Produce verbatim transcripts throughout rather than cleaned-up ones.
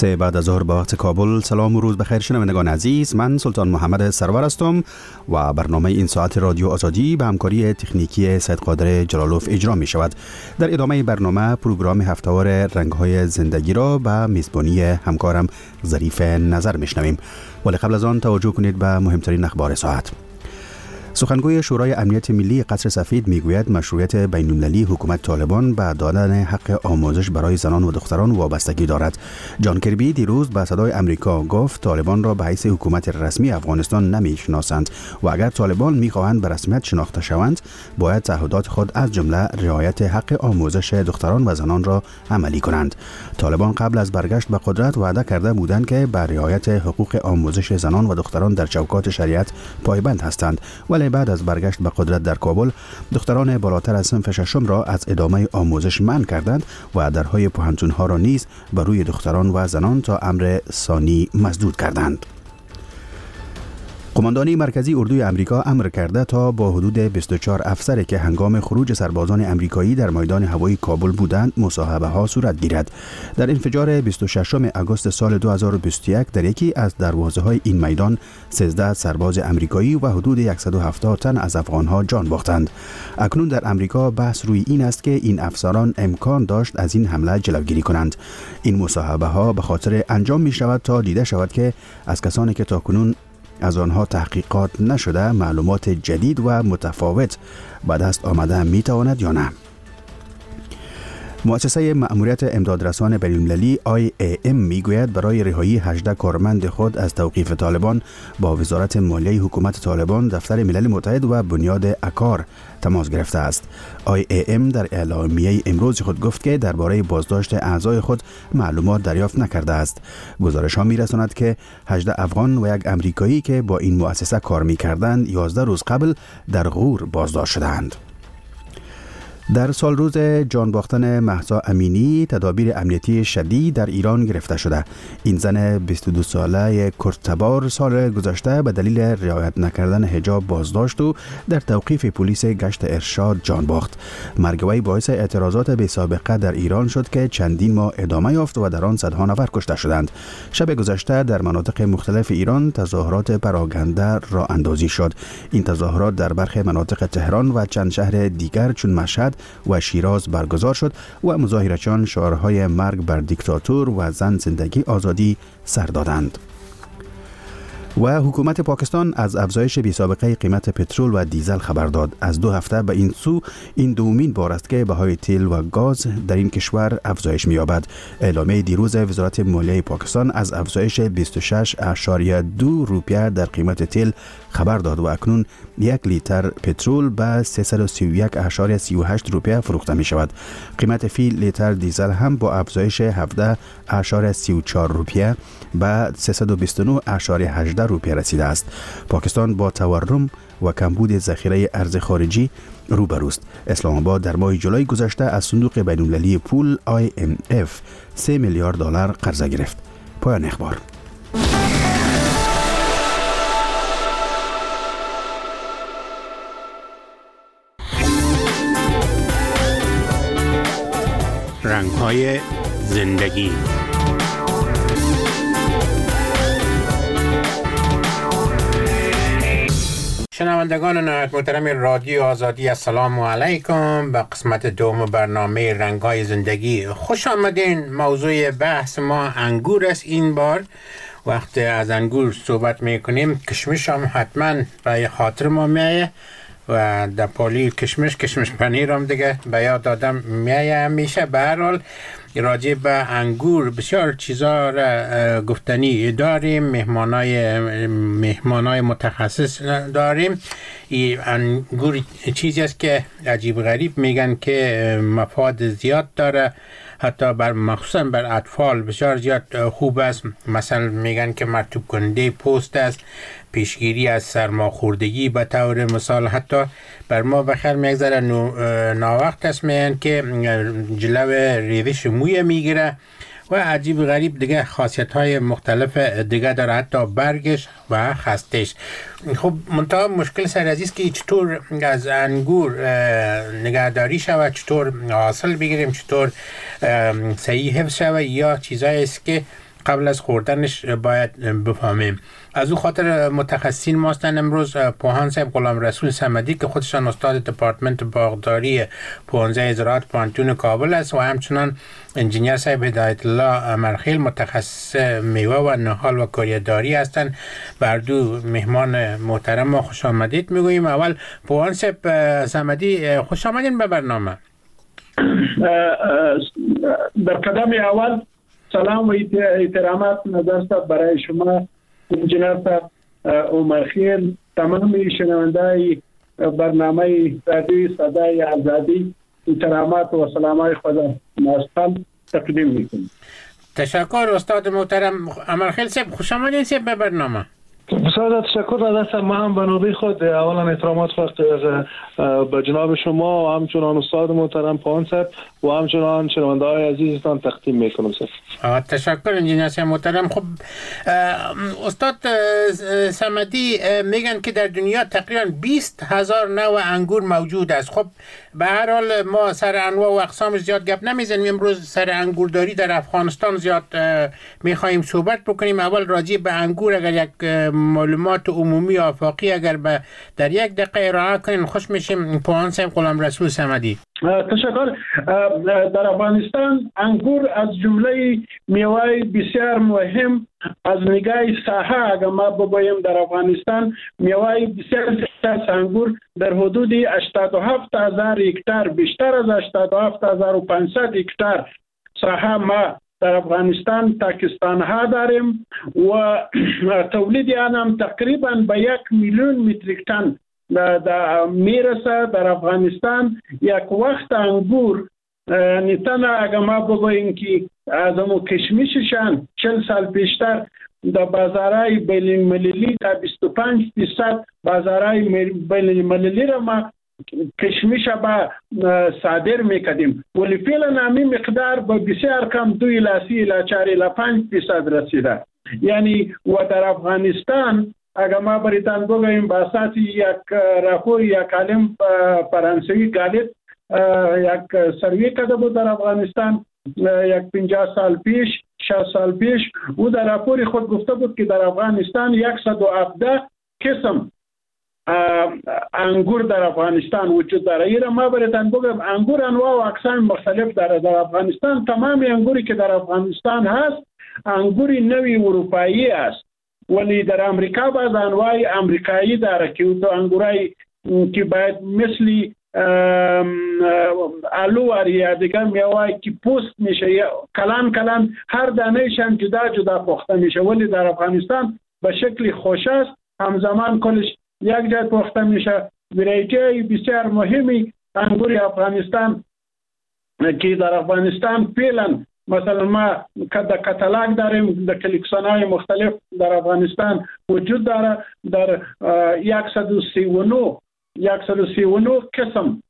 سه بعد از ظهر به وقت کابل. سلام و روز بخیر شنوندگان عزیز، من سلطان محمد سرور هستم و برنامه این ساعت رادیو آزادی به همکاری تکنیکی سید قادر جلالوف اجرا می شود. در ادامه برنامه پروگرام هفته‌وار رنگ‌های زندگی را به میزبانی همکارم ظریف نظر میشنویم، ولی قبل از آن توجه کنید به مهمترین اخبار ساعت. سخنگوی شورای امنیت ملی قصر سفید میگوید مشروعیت بین‌المللی حکومت طالبان به دادن حق آموزش برای زنان و دختران وابستگی دارد. جان کربی دیروز به صدای امریکا گفت طالبان را به حیث حکومت رسمی افغانستان نمیشناسند و اگر طالبان میخواهند به رسمیت شناخته شوند باید تعهدات خود از جمله رعایت حق آموزش دختران و زنان را عملی کنند. طالبان قبل از برگشت به قدرت وعده کرده بودند که بر رعایت حقوق آموزش زنان و دختران در چوکات شریعت پایبند هستند، ولی بعد از برگشت به قدرت در کابل دختران بالاتر از صنف ششم را از ادامه آموزش منع کردند و درهای پوهنتون‌ها را نیز بر روی دختران و زنان تا امر ثانی مسدود کردند. قماندانی مرکزی اردوی امریکا امر کرده تا با حدود بیست و چهار افسری که هنگام خروج سربازان امریکایی در میدان هوایی کابل بودند مصاحبه ها صورت گیرد. در انفجار بیست و ششم آگوست سال دو هزار و بیست و یک در یکی از دروازه های این میدان سیزده سرباز امریکایی و حدود صد و هفتاد تن از افغان ها جان باختند. اکنون در امریکا بحث روی این است که این افسران امکان داشت از این حمله جلوگیری کنند. این مصاحبه ها به خاطر انجام می شود تا دیده شود که از کسانی که تاکنون از آنها تحقیقات نشده معلومات جدید و متفاوت به دست آمده می تواند یا نه. مؤسسه مأموریت امدادرسان بین‌المللی آی ای ام میگوید برای رهایی هجده کارمند خود از توقیف طالبان با وزارت مالیه حکومت طالبان، دفتر ملل متحد و بنیاد اکار تماس گرفته است. آی ای ام در اعلامیه امروز خود گفت که درباره بازداشت اعضای خود معلومات دریافت نکرده است. گزارش ها میرساند که هجده افغان و یک امریکایی که با این مؤسسه کار میکردند یازده روز قبل در غور بازداشت شدند. در سال روز جان باختن مهسا امینی تدابیر امنیتی شدید در ایران گرفته شده. این زن بیست و دو ساله کرتبار سال گذشته به دلیل رعایت نکردن حجاب بازداشت و در توقیف پلیس گشت ارشاد جان باخت. مرگ وی باعث اعتراضات بی سابقه در ایران شد که چندین ماه ادامه یافت و در آن صدها نفر کشته شدند. شب گذشته در مناطق مختلف ایران تظاهرات پراکنده راه اندازی شد. این تظاهرات در برخی مناطق تهران و چند شهر دیگر چون مشهد و شیراز برگزار شد و مظاهرچیان شعارهای مرگ بر دیکتاتور و زن زندگی آزادی سر دادند. و حکومت پاکستان از افزایش بی‌سابقه قیمت پترول و دیزل خبر داد. از دو هفته به این سو این دومین بار است که بهای تیل و گاز در این کشور افزایش می‌یابد. اعلامیه دیروز وزارت مالیه پاکستان از افزایش بیست و شش اشاریه دو روپیه در قیمت تیل خبر داد و اکنون یک لیتر پترول به سیصد و سی و یک اشاریه سی و هشت روپیه فروخته می شود. قیمت فی لیتر دیزل هم با افزایش هفده اشاریه سی و چهار روپیه به سیصد و بیست و نه اشاریه هجده روپیه رسیده است. پاکستان با تورم و کمبود ذخیره ارز خارجی روبروست. اسلام آباد در ماه جولای گذشته از صندوق بین‌المللی پول آی ام اف سه میلیارد دلار قرضه گرفت. پایان اخبار. رنگ‌های زندگی. شنوندگان نهایت محترم رادیو آزادی، السلام علیکم. به قسمت دوم برنامه رنگ‌های زندگی خوش آمدین. موضوع بحث ما انگور است. این بار وقت از انگور صحبت میکنیم کشمش هم حتما به خاطر ما میایه و در پالی کشمش کشمش پنیر هم دیگه به یاد آدم میایه همیشه. به هر حال راجع به انگور بسیار چیزا را گفتنی داریم، مهمانای مهمانای متخصص داریم. این انگور چیزی است که عجیب غریب میگن که مفاد زیاد داره، حتی بر مخصوصا بر اطفال بسیار زیاد خوب است. مثلا میگن که مرطوب کننده پوست است، پیشگیری از سرماخوردگی به طور مثال. حتی بر ما بخیر میگذره ناوقت است میگن که جلو ریزش موی میگیره و عجیب غریب دیگه خاصیت های مختلف دیگه داره، حتی برگش و خستش. خب منتها مشکل سر عزیز که چطور از انگور نگهداری شود، چطور حاصل بگیریم، چطور صحیح حفظ شود، یا چیزایی است که قبل از خوردنش باید بفهمیم. از او خاطر متخصصین ما هستند امروز پوهان صاحب غلام رسول صمدی که خودشان استاد دپارتمنت باغداری پوهنځی زراعت پوهنتون کابل است و همچنان انجینیر صاحب هدایت الله امرخیل متخصص میوه و نهال و کاریداری هستند. بر دو مهمان محترم ما خوش آمدید میگوییم. اول پوهان صاحب صمدی خوش آمدین به برنامه. در قدم اول سلام و احترامات نظرت برای شما انجینیر صاحب امرخیل، تمام شنوندگان برنامه رادیوی صدای آزادی، احترامات و سلامای خدا مستقیم تقدیم میکنم. تشکر استاد محترم امرخیل صاحب، خوش آمدین صاحب به برنامه. بسیار تشکر از دست ما هم به نوبه خود. اولا احترامات به جناب شما و همچنان استاد محترم پوهان صاحب و همچنان شنونده‌های عزیزتان تقدیم میکنم. تشکر انجینیر صاحب محترم. خب استاد صمدی میگن که در دنیا تقریبا بیست هزار نوع انگور موجود است. خب به هر حال ما سر انواع و اقسامش زیاد گپ نمیزنیم. امروز سر انگورداری در افغانستان زیاد میخوایم صحبت بکنیم. اول راجع به انگور اگر یک معلومات عمومی آفاقی اگر به در یک دقیقه ارائه کنین خوش میشیم. پوهان صاحب غلام رسول صمدی. تشکر. در افغانستان انگور از جمله میوه بسیار مهم از نگاه ساحه اگر ما بگوییم در افغانستان میوه بسیار زیاد انگور در حدود هشتاد و هفت هزار هکتار، بیشتر از هشتاد و هفت هزار و پانصد هکتار ساحه ما در افغانستان تاکستان ها داریم و تولید آن هم تقریبا به یک میلیون متریک تن در میرسه. در افغانستان یک وقت انگور نیتن اگر ما بگوییم که از امو کشمششان چل سال پیشتر در بازارهای بین المللی تا بیست و پنج درصد بازارهای بین المللی را ما کشمش با صادر میکردیم، ولی فعلا همین مقدار به بسیار کم دو الی سی الی چهار الی پنج درصد رسیده. یعنی و در افغانستان اگر ما بریتان بگوییم با اساس یک راپور یک عالم فرانسوی گالت یک سروی کرده بود در افغانستان یک پنجاه سال پیش شصت سال پیش، او در راپور خود گفته بود که در افغانستان صد و هفده قسم انگور در افغانستان وجود داره. ایره ما بریتان بگم انگور انواع و اقسام مختلف داره در افغانستان. تمام انگوری که در افغانستان هست انگوری نوی اروپایی است، ولی در امریکا بعض انواع امریکایی داره که تو انگورایی که باید مثلی آلو یا دیگر میوه که پوست میشه کلان کلان هر دانهشان جدا جدا پخته میشه، ولی در افغانستان به شکل خوش است همزمان کلش یک جای پخته میشه. ویرایتی بسیار مهمی انگور افغانستان که در افغانستان فعلا مثلا ما در کتالاگ داریم، در کلکسیون های مختلف در افغانستان وجود داره. در صد و سی و نه قسم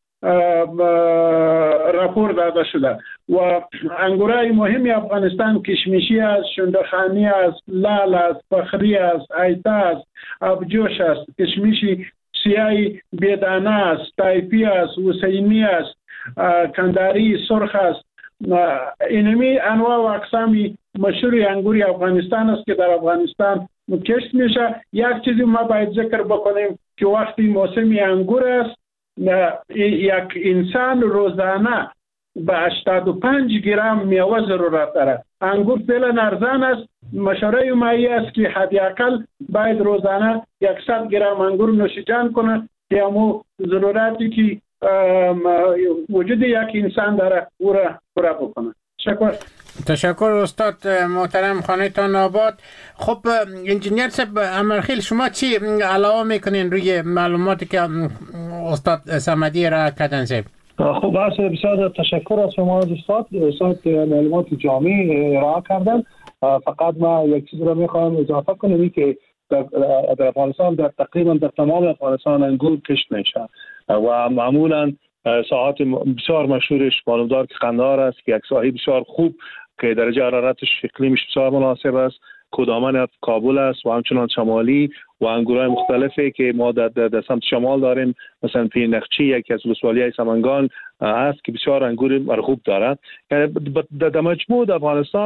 راپور داده شده و انگورای مهمی افغانستان کشمشی است، شندخانی است، لال است، فخری است، ایتا است، ابجوش است، کشمشی سیاهی بیدانه است، تایپی است، حسینی است، کنداری سرخ است. اینمی انواع و اقسامی مشهور انگوری افغانستان است که در افغانستان کشت میشه. یک چیزی ما باید ذکر بکنیم که وقتی موسم انگور است یک انسان روزانه به هشتاد و پنج گرم میوه ضرورت داره. انگور فعلا ارزان است، مشوره مایی است که حداقل باید روزانه صد گرم انگور نوشیجان کنه که همو ضرورتی که وجود یک انسان داره او را پورا بکنه. شکر. تشکر استاد محترم، خانه تان آباد. خب انجینیر صاحب امرخیل، شما چی علاوه میکنین روی معلوماتی که استاد صمدی را کردن صاحب؟ خب بسیار تشکر از شما استاد. استاد معلومات جامع ارائه کردن. فقط ما یک چیز را میخوام اضافه کنم که در افغانستان در تقریبا در تمام افغانستان انگور کشت میشه و معمولا ساعات بسیار مشهورش معلومدار که قندهار است که یک ساحه بسیار خوب که درجه حرارتش اقلیمش بسیار مناسب است، کدامن کابل است و همچنان شمالی و انگورهای مختلفی که ما در, در, در سمت شمال داریم، مثلا پینخچی یکی از ولسوالی‌های سمنگان است که بسیار انگور مرغوب دارد. یعنی در مجموع افغانستان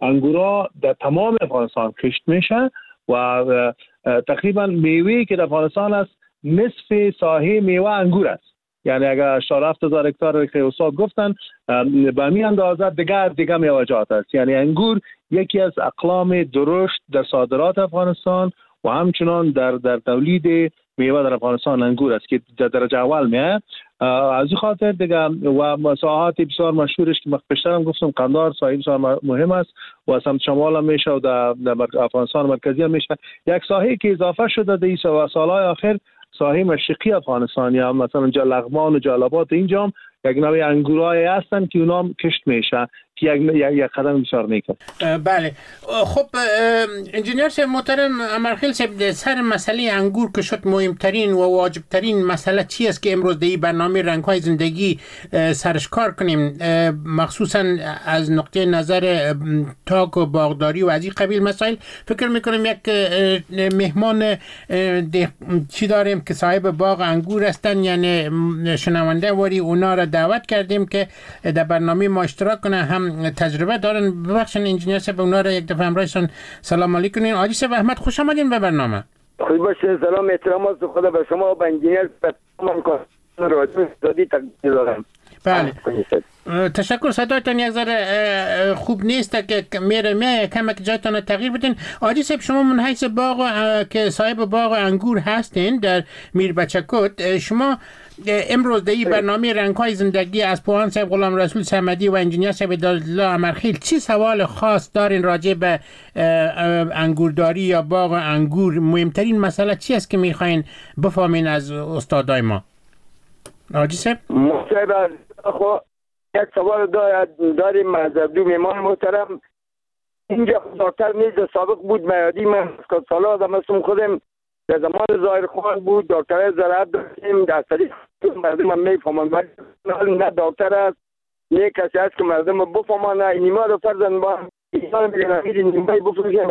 انگورا در تمام افغانستان کشت میشه و تقریبا میوه که در افغانستان است نصف ساحه میوه انگور است. یعنی اگر هشتاد و هفت هزار هکتار که استاد گفتن به همین اندازه دیگر دیگر میوه‌جات است. یعنی انگور یکی از اقلام درشت در صادرات افغانستان و همچنان در در تولید میوه در افغانستان انگور است که در درجه اول میه. از این خاطر دیگه و مساحات بسیار مشهورش که پیشتر هم گفتم قندهار ساحه بسیار مهم است و سمت شمال هم میشه و در, در افغانستان مرکزی هم میشه. یک ساحه که اضافه شده در این سالهای آخر ساحه مشرقی افغانستان یا مثلا جا لغمان و جلالاباد اینجا هم یک نوع انگورای هستن که اونا هم کشت میشه که یک یک قدم بسیار نیکه. بله خب انجینیر صاحب محترم امرخیل صاحب سر مسئله انگور که شد مهمترین و واجبترین مسئله چی است که امروز در این برنامه رنگ‌های زندگی سرش کار کنیم، مخصوصا از نقطه نظر تاک و باغداری و از این قبیل مسائل؟ فکر میکنم یک مهمان چی داریم که صاحب باغ انگور هستن، یعنی شنونده وری اونا را دعوت کردیم که در برنامه ما اشتراک کنه، هم تجربه دارن. ببخشید انجینیر صاحب اونا را یک دفعه همراهشون سلام علیکم کنین. حاجی صاحب احمد خوش آمدین به برنامه. خوش باشین. سلام احترامات خدا به شما و انجینیر تمام کار رادیو استادی تقدیم دارم. بله تشکر. صدایتان یک ذره خوب نیست که میره میه کمک جایتان تغییر بدین. حاجی صاحب شما من حیث باغ که صاحب باغ انگور هستین در میربچه، شما امروز در این برنامه رنگ‌های زندگی از پوهان صاحب غلام رسول صمدی و انجینیر صاحب دادالله امرخیل چی سوال خاص دارین راجع به انگورداری یا باغ انگور؟ مهمترین مسئله چی است که میخواین بفهمین از استادای ما؟ حاجی صاحب محترم خو یک سوال داریم از دو مهمان محترم. اینجا دکتر نیز سابق بود میادی من که سال آدم هستم خودم در زمان ظاهر خان بود دکتر زراعت داشتیم در طریق مردم هم میفهمن ولی نه دکتر است نه کسی هست که مردم بفهمن. نیما رو فرزن با ایشان میگن نیمای بفروشن.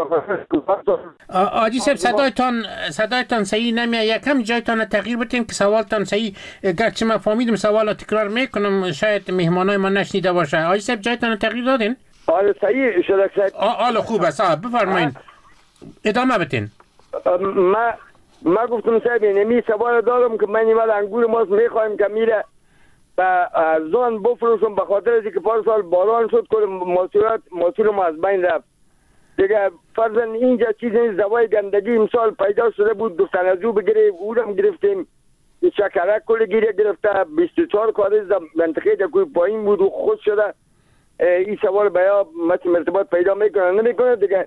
آجی صاحب صدایتان صدایتان صحیح نمیاد، یکم جایتان تغییر بدین که سوالتان صحیح، گرچه من فهمیدم سوال تکرار میکنم شاید مهمانای ما نشنیده باشه. آجی صاحب جایتان تغییر دادین؟ آره صحیح شده صاحب. آله خوب است بفرمایید ادامه بدین. ما ما گفتم صاحب نمی سوال دارم که من ایمال انگور ماست میخوایم که میره و زان بفروشم به خاطر از اینکه پار سال باران شد که محصولات محصول ما از بین رفت دیگه. فرضاً اینجا چیزی دوای گندگی امسال پیدا شده بود دو تنازو بگیره اونم گرفتیم شکرک کل گیره گرفته بیست و چهار کارز منطقه در کوی پایین بود و خود شده. این سوال بیا مثل مرتبات پیدا میکنه نمیکنه دیگه.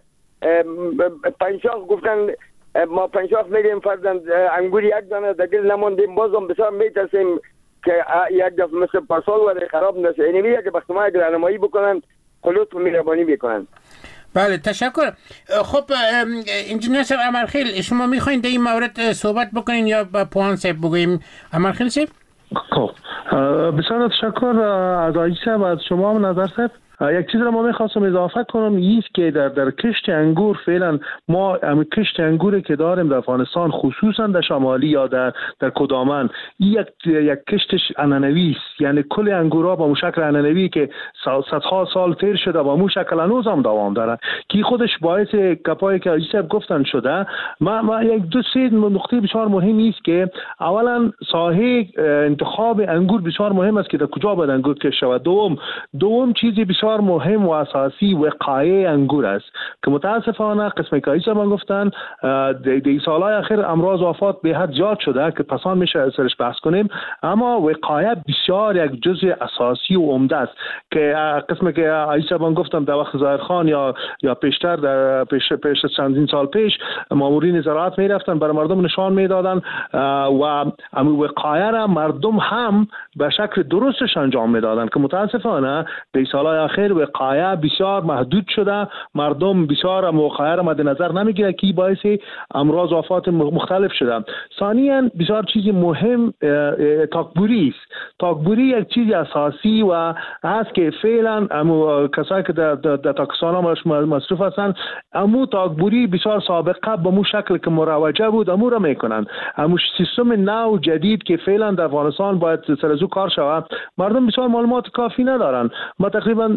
پنجشاخ گفتن ما پنجشاخ میگیم فرضاً انگور یک دانه دیگه نموندیم بازم بسیار میترسیم که یک دفعه مثل پارسال ولی خراب نشه. اینی میگه که بخت ما اگر رهنمایی بکنن خلوط و مهربانی بکنن. بله تشکر. خب انجینیر صاحب امرخیل شما میخواین در این مورد صحبت بکنین یا با پوهان صاحب بگوییم؟ امرخیل صاحب خب بسیار تشکر از آقای صاحب از شما هم نظر صاحب. یک چیز را ما میخواستم اضافه کنم ایست که در در کشت انگور فعلا ما هم کشت انگوری که داریم در افغانستان خصوصا در شمالی یا در در کدامن یک یک کشتش عنعنوی است. یعنی کل انگورها با مشکل عنعنوی که صدها سال تیر شده با مو شکل هنوز هم دوام داره که خودش باعث کپایی که آقای صاحب گفتن شده. ما ما یک دو سه نقطه بسیار مهم است که اولا ساحه انتخاب انگور بسیار مهم است که در کجا باید انگور کشت شود. دوم دوم چیزی بسیار مهم و اساسی وقایع انگور است که متاسفانه قسمی که ایسا من گفتن در سالهای اخیر امراض و آفات به حد زیاد شده که پسان میشه سرش بحث کنیم، اما وقایع بسیار یک جزء اساسی و عمده است که قسمی که ایسا من گفتم در وقت ظاهر خان یا یا پیشتر در پیش پیش چندین سال پیش مامورین زراعت میرفتن برای مردم نشان میدادن و ام وقایع را مردم هم به شکل درستش انجام میدادن که متاسفانه در سالهای اخیر وقایع بسیار محدود شده. مردم بسیار وقایع را مد نظر نمیگیره که باعث امراض و آفات مختلف شده. ثانیاً بسیار چیز مهم تاکبوری است. تاکبوری یک چیز اساسی و هست که فعلا امو کسایی که در در تاکسانا مصروف هستند امو تاکبوری بسیار سابقه به مو شکل که مروجه بود امو را میکنند. امو سیستم نو جدید که فعلا در افغانستان باید سرزو کار شود مردم بسیار معلومات کافی ندارن. ما تقریبا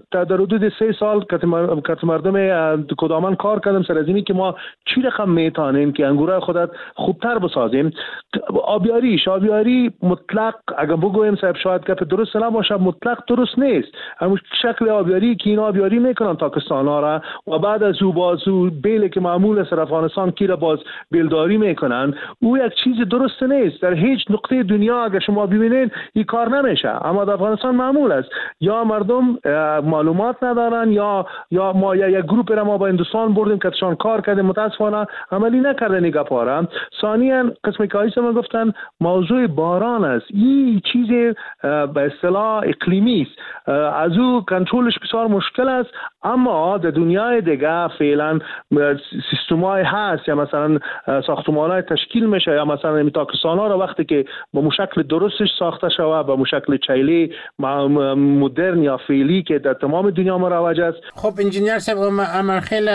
در حدود سه سال که مردم کدامن کار کردم سر از اینی که ما چی رقم میتونیم که انگور خودت خوبتر بسازیم. آبیاری آبیاری مطلق اگر بگویم صاحب شاید که درست نباشه، مطلق درست نیست. همون شکل آبیاری که این آبیاری میکنن پاکستان ها را و بعد از او بازو بیل که معمول است افغانستان کی را باز بیلداری میکنن، او یک چیز درست نیست. در هیچ نقطه دنیا اگر شما ببینید این کار نمیشه، اما در افغانستان معمول است. یا مردم معلومات ندارن یا یا ما یا یک گروپ را ما با هندوستان بردیم که تشان کار کردیم، متاسفانه عملی نکردن این گپارا. ثانیاً قسمی که ایسا من گفتن موضوع باران است. این چیز به اصطلاح اقلیمی است، از او کنترلش بسیار مشکل است. اما در دنیای دیگه فعلا سیستمای هست یا مثلا ساختمان‌های تشکیل میشه یا مثلا میتاکسانا را وقتی که با مشکل درستش ساخته شود با مشکل چیلی مدرن یا فعلی که در تمام دنیا مروج است. خب انجینیر صاحب امر خیلی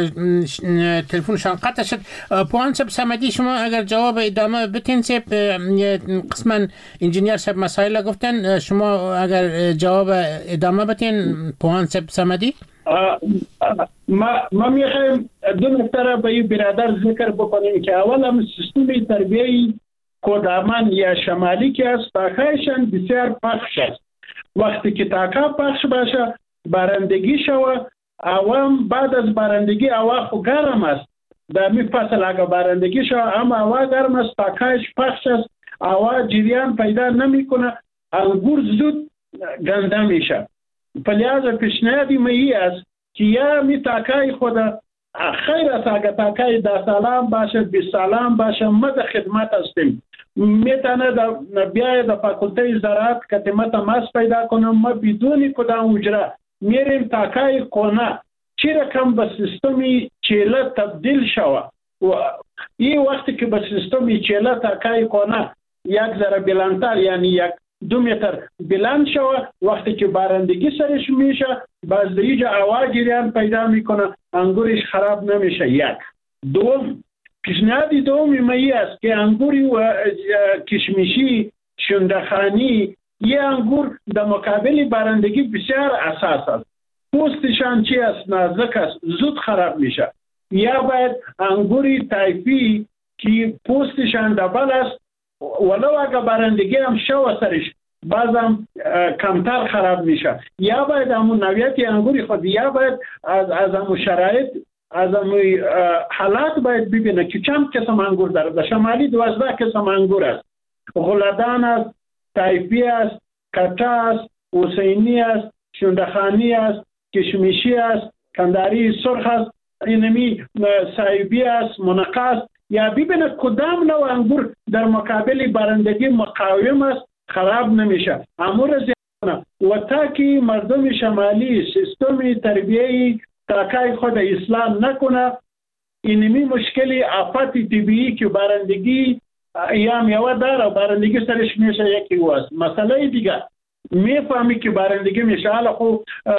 تلفنشان قطع شد. پوان صاحب صمدی شما اگر جواب ادامه بتین صاحب، قسما انجینیر صاحب مسائل گفتن، شما اگر جواب ادامه بتین پوان صاحب صمدی. ما ما میخوایم دو نکته را به این برادر ذکر بکنیم که اول هم سیستم تربیه‌ای کدامن یا شمالی که است تاکایشان بسیار پخش است. وقتی که تاکا پخش باشه بارندگی شوه، عوام بعد از بارندگی هوا خو گرم است. در می فصل اگر بارندگی شوه اما هوا گرم است، تاکایش پخش است، هوا جریان پیدا نمیکنه، انگور زود گنده میشه. پلیاز پیشنهادی می است که یا می تاکای خود خیر است اگر تاکای ده سالم باشه بیست سالم باشه ما در خدمت هستیم. میتونه بیاید در فاکولته زراعت که تماس پیدا کنم، ما بدون کدام اجرا میریم تاکای کنه چی رقم به سیستمی چیله تبدیل شوه. و این وقتی که به سیستمی چیله تاکای کنه یک ذره بلندتر یعنی یک دو متر بلند شوه، وقتی که بارندگی سرش میشه باز دیگه هوا جریان پیدا میکنه، انگورش خراب نمیشه. یک دوم پیشنهادی دومی می است که انگوری و کشمشی شندخانی یه انگور در مقابل بارندگی بسیار اساس است. پوستشان چی است؟ نازک است، زود خراب میشه. یا باید انگوری تایفی که پوستشان دبل است ولو اگر بارندگی هم شو سرش بازم کمتر خراب میشه. یا باید همون نوعیت انگوری خود یا باید از از همون شرایط از همون حالات باید ببینه که چند قسم انگور داره. در شمالی دوازده قسم انگور است، غلدان است، تایفی است، کتا است، حسینی است، شندخانی است، کشمشی است، کنداری سرخ است، اینمی سایبی است، منقه است. یا ببینه کدام نوع انگور در مقابل بارندگی مقاوم است، خراب نمیشه. امور زیادانه و تا که مردم شمالی سیستم تربیه‌ای تاکای خود اسلام نکنه، اینمی مشکلی آفات طبیعی که بارندگی یا میوه داره بارندگی سرش میشه یکی واست. مسئله دیگه میفهمی که بارندگی میشه، حالا خو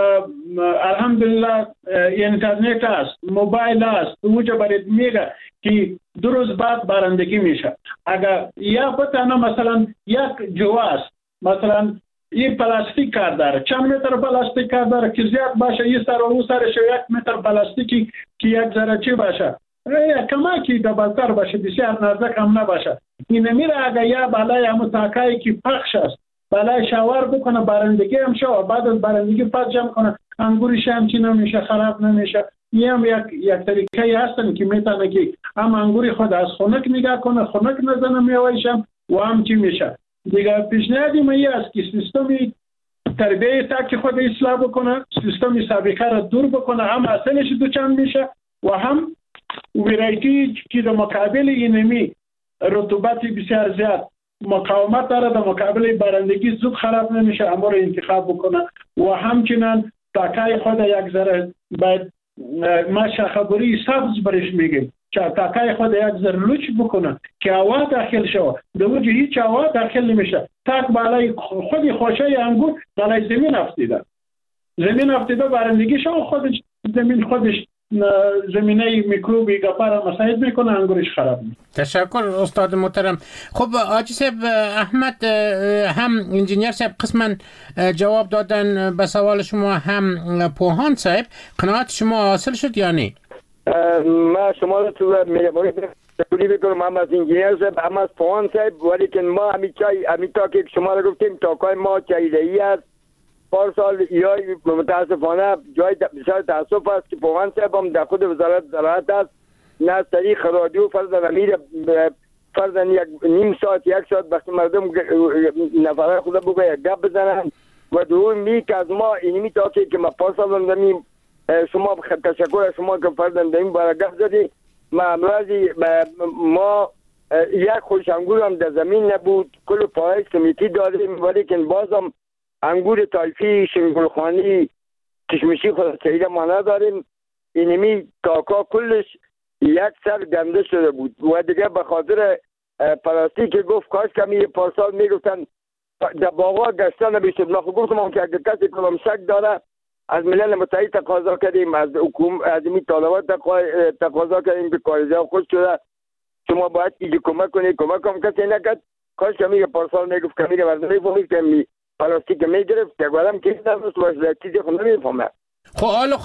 الحمدلله اینترنت است، موبایل است، اوجا برید میگه که دو روز بعد بارندگی میشه. اگر یا بتانه مثلا یک جوا است، مثلا این پلاستیک کار داره، چند متر پلاستیک کار داره که زیاد باشه، این سر و اون سرش یک متر پلاستیکی که یک ذره چی باشه کما که دبالتر باشه، بسیار نازک هم نباشه. این میره اگر یا بالای همون تاکایی که پخش است بالای شاور بکنه بارندگی هم شو، بعد از بارندگی پس جمع کنه انگورش هم چی نمیشه، خراب نمیشه. این هم یک یک طریقه هستن که میتونه که هم انگوری خود از خنک نگاه کنه، خنک نزنه میوهش هم و هم چی میشه. دیگه پیشنهادی می است که سیستمی تربیه تا که خود اصلاح بکنه، سیستمی سابقه را دور بکنه، هم اصلش دوچند میشه و هم ویرایتی که در مقابل اینمی رطوبت بسیار زیاد مقاومت داره، در مقابل بارندگی زود خراب نمیشه، اما رو انتخاب بکنه. و همچنان تاکای خود یک ذره باید ما شاخبری سبز برش میگیم که تاکای خود یک ذره لوچ بکنه که هوا داخل شود، در وجه هیچ هوا داخل نمیشه. تاک بالای خودی خوشه انگور بالای زمین افتیده، زمین افتیده بارندگی شو خودش زمین خودش زمینه میکروبی گپا را مساعد میکنه، انگورش خراب میشه. تشکر استاد محترم. خب آجی صاحب احمد هم انجینیر صاحب قسما جواب دادن به سوال شما، هم پوهان صاحب. قناعت شما حاصل شد یا نه؟ ما شما رو تو تشکری بکنم، هم از انجینیر صاحب هم از پوهان صاحب، ولی که ما همی چای همی تا که شما رو گفتیم تاکای ما چایدهی است پارسال یا متاسفانه جای بسیار تاسف است که پوهان صاحب هم در خود وزارت زراعت است، نه از طریق رادیو فرضاً امیر فرضاً یک نیم ساعت یک ساعت وقتی مردم نفره خود بگه یک گپ بزنن و دوم می که از ما اینمی تا که ما پارسال داریم شما تشکر از شما که فرضاً داریم برای گپ زدی. ما امروزی ما یک خوش انگور هم در زمین نبود، کل پای سمیتی داریم، ولی که بازم انگور تایفی شنگلخانی کشمشی خود سیده ما نداریم. اینمی کاکا کلش یک سر گنده شده بود و دیگه به خاطر پلاستیک گفت کاش کمی پارسال میگفتن در باغا گشتن نمیشد. ما خود گفتم که اگر کسی کلام شک داره از ملل متحد تقاضا کردیم، از حکومت از این طالبات تقاضا کردیم که کارزا خود شده شما باید ایجی کمک کنید. کمک هم کسی نکرد. کاش کمی پارسال میگفت کمی مردمی فهمید که می پلاستیک میگرفت که گفتم که نمیست و چیزی خود نمیفهمه. خب حالا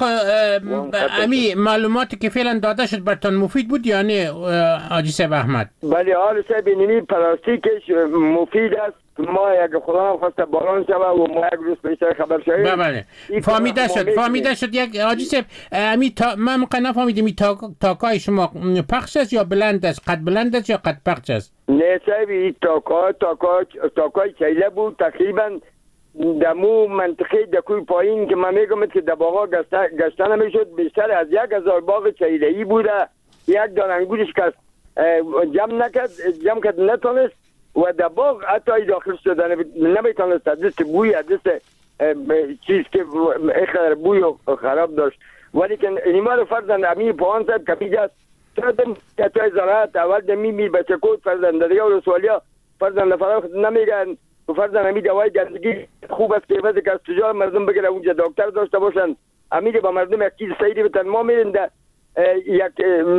امی معلوماتی که فعلا داده شد برتان مفید بود یا نه حاجی صاحب احمد؟ بله حال صاحب اینمی پلاستیکش مفید است. ما یک خدا خواسته باران شوه و ما یک روز پیشتر خبر شویم. بله فهمیده شد فهمیده شد. یک حاجی صاحب امی تا من موقع نفهمیدم می تاکای شما پخش است یا بلند است؟ قد بلند است یا قد پخش است؟ نه صاحب این تاکا تاکا تاکای چیله بود تقریبا دمو منطقه دکوی پایین که من میگم که در باغا گشتن نمیشد. بیشتر از یک هزار باغ چیله‌ای بوده. یک دان انگورش کس جمع نکرد جمع کرد نتونست و در باغ حتی داخل شدن نمیتونست. دست بوی دست چیز که اخر بوی خراب داشت. ولی که اینما رو فرزند امی پوهان صاحب کمی جاست تردم که توی زراعت اول دمی می بچه کود فرزند دریا و رسولیا فرزند فراخ نمیگن و فرزند امی دوای گندگی خوب است که وقتی که از تجار مردم بگیره اونجا دکتر داشته باشن امی با مردم یک چیز سیدی بتن. ما میرین در یک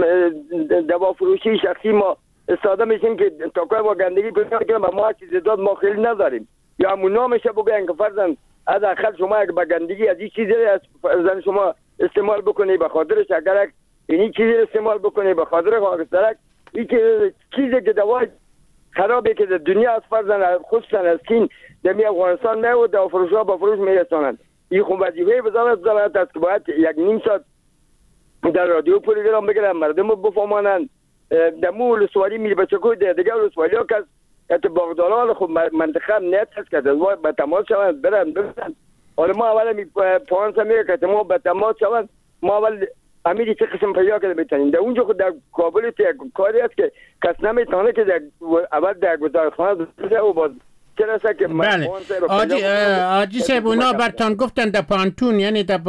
دوا فروشی شخصی ما استاده میشیم که تاکای با گندگی پیدا کنیم و ما چیز داد ما خیلی نداریم یا همون نامش بگوین که فرزند از اخر شما با گندگی از این چیزی از فرزند شما استعمال بکنی به خاطرش اگر این چیزی استعمال بکنی به خاطر خاکسترک این چیزی که دوای خرابی که در دنیا از فرزند خصوصا از کین دمی افغانستان نه و دوا فروشا با فروش میرسانند. این خون وظیفه وزارت زراعت است که باید یک نیم ساعت در رادیو پروگرام بگیرن مردم بفهمانند. دمو لسوالی می بچه کوی در دیگه لسوالی ها که اتباقداران خود منطقه نیت هست که دزوای به تماس شوند برن برن. حالا ما اول می پوانس میگه که ما به تماس شوند ما اول امیری چه قسم پیدا کرده بیتنیم. در اونجا خود در کابل کاری هست که کس نمیتونه که در اول در گزارخانه دزده و باز بله آجی صاحب اونا برتان گفتن در پانتون یعنی در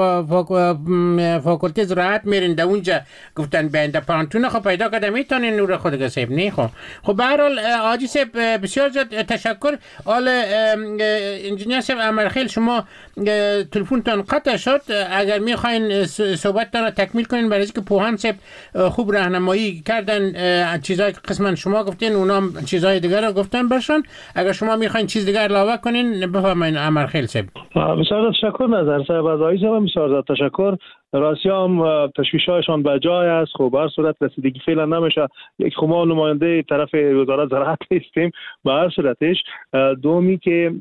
فاکولته زراعت میرین در اونجا گفتن بین در پانتون خب پیدا کرده میتونین نور خود صاحب نه خب خب به هر حال آجی صاحب بسیار زیاد تشکر. حال انجینیر صاحب امرخیل شما تلفنتان قطع شد اگر میخواین صحبتتان را تکمیل کنین برای اینکه پوهان صاحب خوب راهنمایی کردن چیزای قسما شما گفتین اونا چیزای دیگر رو گفتن برشان اگر شما میخواین چیز دیگر علاوه کنین بفرمایید امرخیل صاحب. بسیار تشکر نظر صاحب از آقای صاحب بسیار تشکر. راستی هم تشویش‌هایشان به جای است. خب هر صورت رسیدگی فعلا نمیشه. یک خما نماینده طرف وزارت زراعت هستیم به هر صورتش. دومی که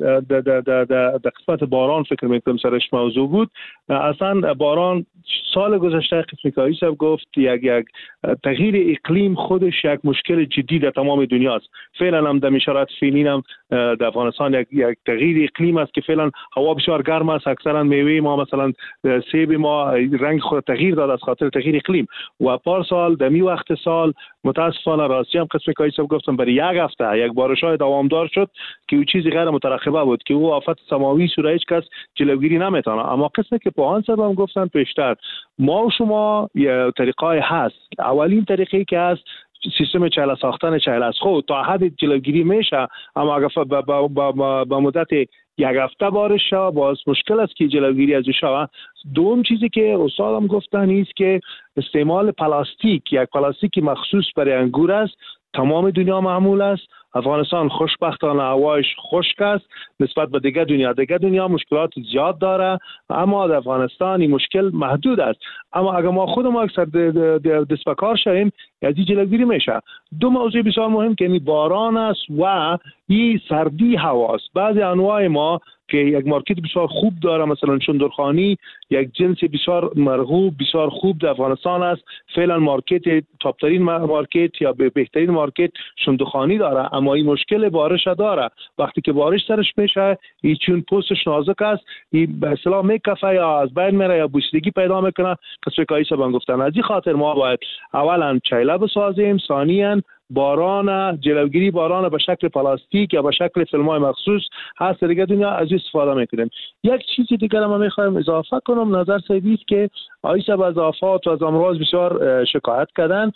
در قسمت باران فکر میکنم سرش موضوع بود. اصلا باران سال گذشته قسمی که آقای صاحب گفت یک یک تغییر اقلیم خودش یک مشکل جدی در تمام دنیا است. فعلا هم در شرایط فعلی هم در افغانستان یک یک تغییر اقلیم است که فعلا هوا بسیار گرم است. اکثرا میوه ما مثلا سیب ما رنگ خود تغییر داد از خاطر تغییر اقلیم و پارسال در می وقت سال متاسفانه راستی هم قسمی که ایسا گفتم برای یک هفته یک بارش‌های دوامدار شد که او چیزی غیر مترقبه بود که او آفت سماوی سوره هیچ کس جلوگیری نمیتونه. اما قسمی که پوهان صاحب هم گفتن پیشتر ما و شما طریقای هست. اولین طریقی که هست سیستم چهله ساختن چهله از خود تا حد جلوگیری میشه، اما اگر با, با, با, با, با مدت یک هفته بارش شد باز مشکل است که جلوگیری از شود. دوم چیزی که استادم گفتن است که استعمال پلاستیک، یک پلاستیک مخصوص برای انگور است، تمام دنیا معمول است. افغانستان خوشبختانه هوایش خشک است نسبت به دیگر دنیا. دیگر دنیا مشکلات زیاد داره، اما در افغانستان این مشکل محدود است. اما اگر ما خود ما اکثر دست به کار شویم از این جلوگیری میشه. دو موضوع بسیار مهم که این باران است و این سردی هواست. بعضی انواع ما که یک مارکت بسیار خوب داره، مثلا شندرخانی یک جنس بسیار مرغوب بسیار خوب در افغانستان است. فعلا مارکت تاپترین مارکت یا بهترین مارکت شندرخانی داره، اما این مشکل بارش داره. وقتی که بارش سرش میشه این چون پوستش نازک است این به اصطلاح میکفه یا از بین میره یا بوسیدگی پیدا میکنه. کسوی کایی سبان گفتن از این خاطر ما باید اولا چیله بسازیم، ثانیاً باران جلوگیری باران به شکل پلاستیک یا به شکل فیلم‌های مخصوص هست دیگه دنیا از این استفاده میکنیم. یک چیزی دیگر ما میخوایم اضافه کنم، نظر سیدی است که آیسا از آفات و از امراض بسیار شکایت کردن.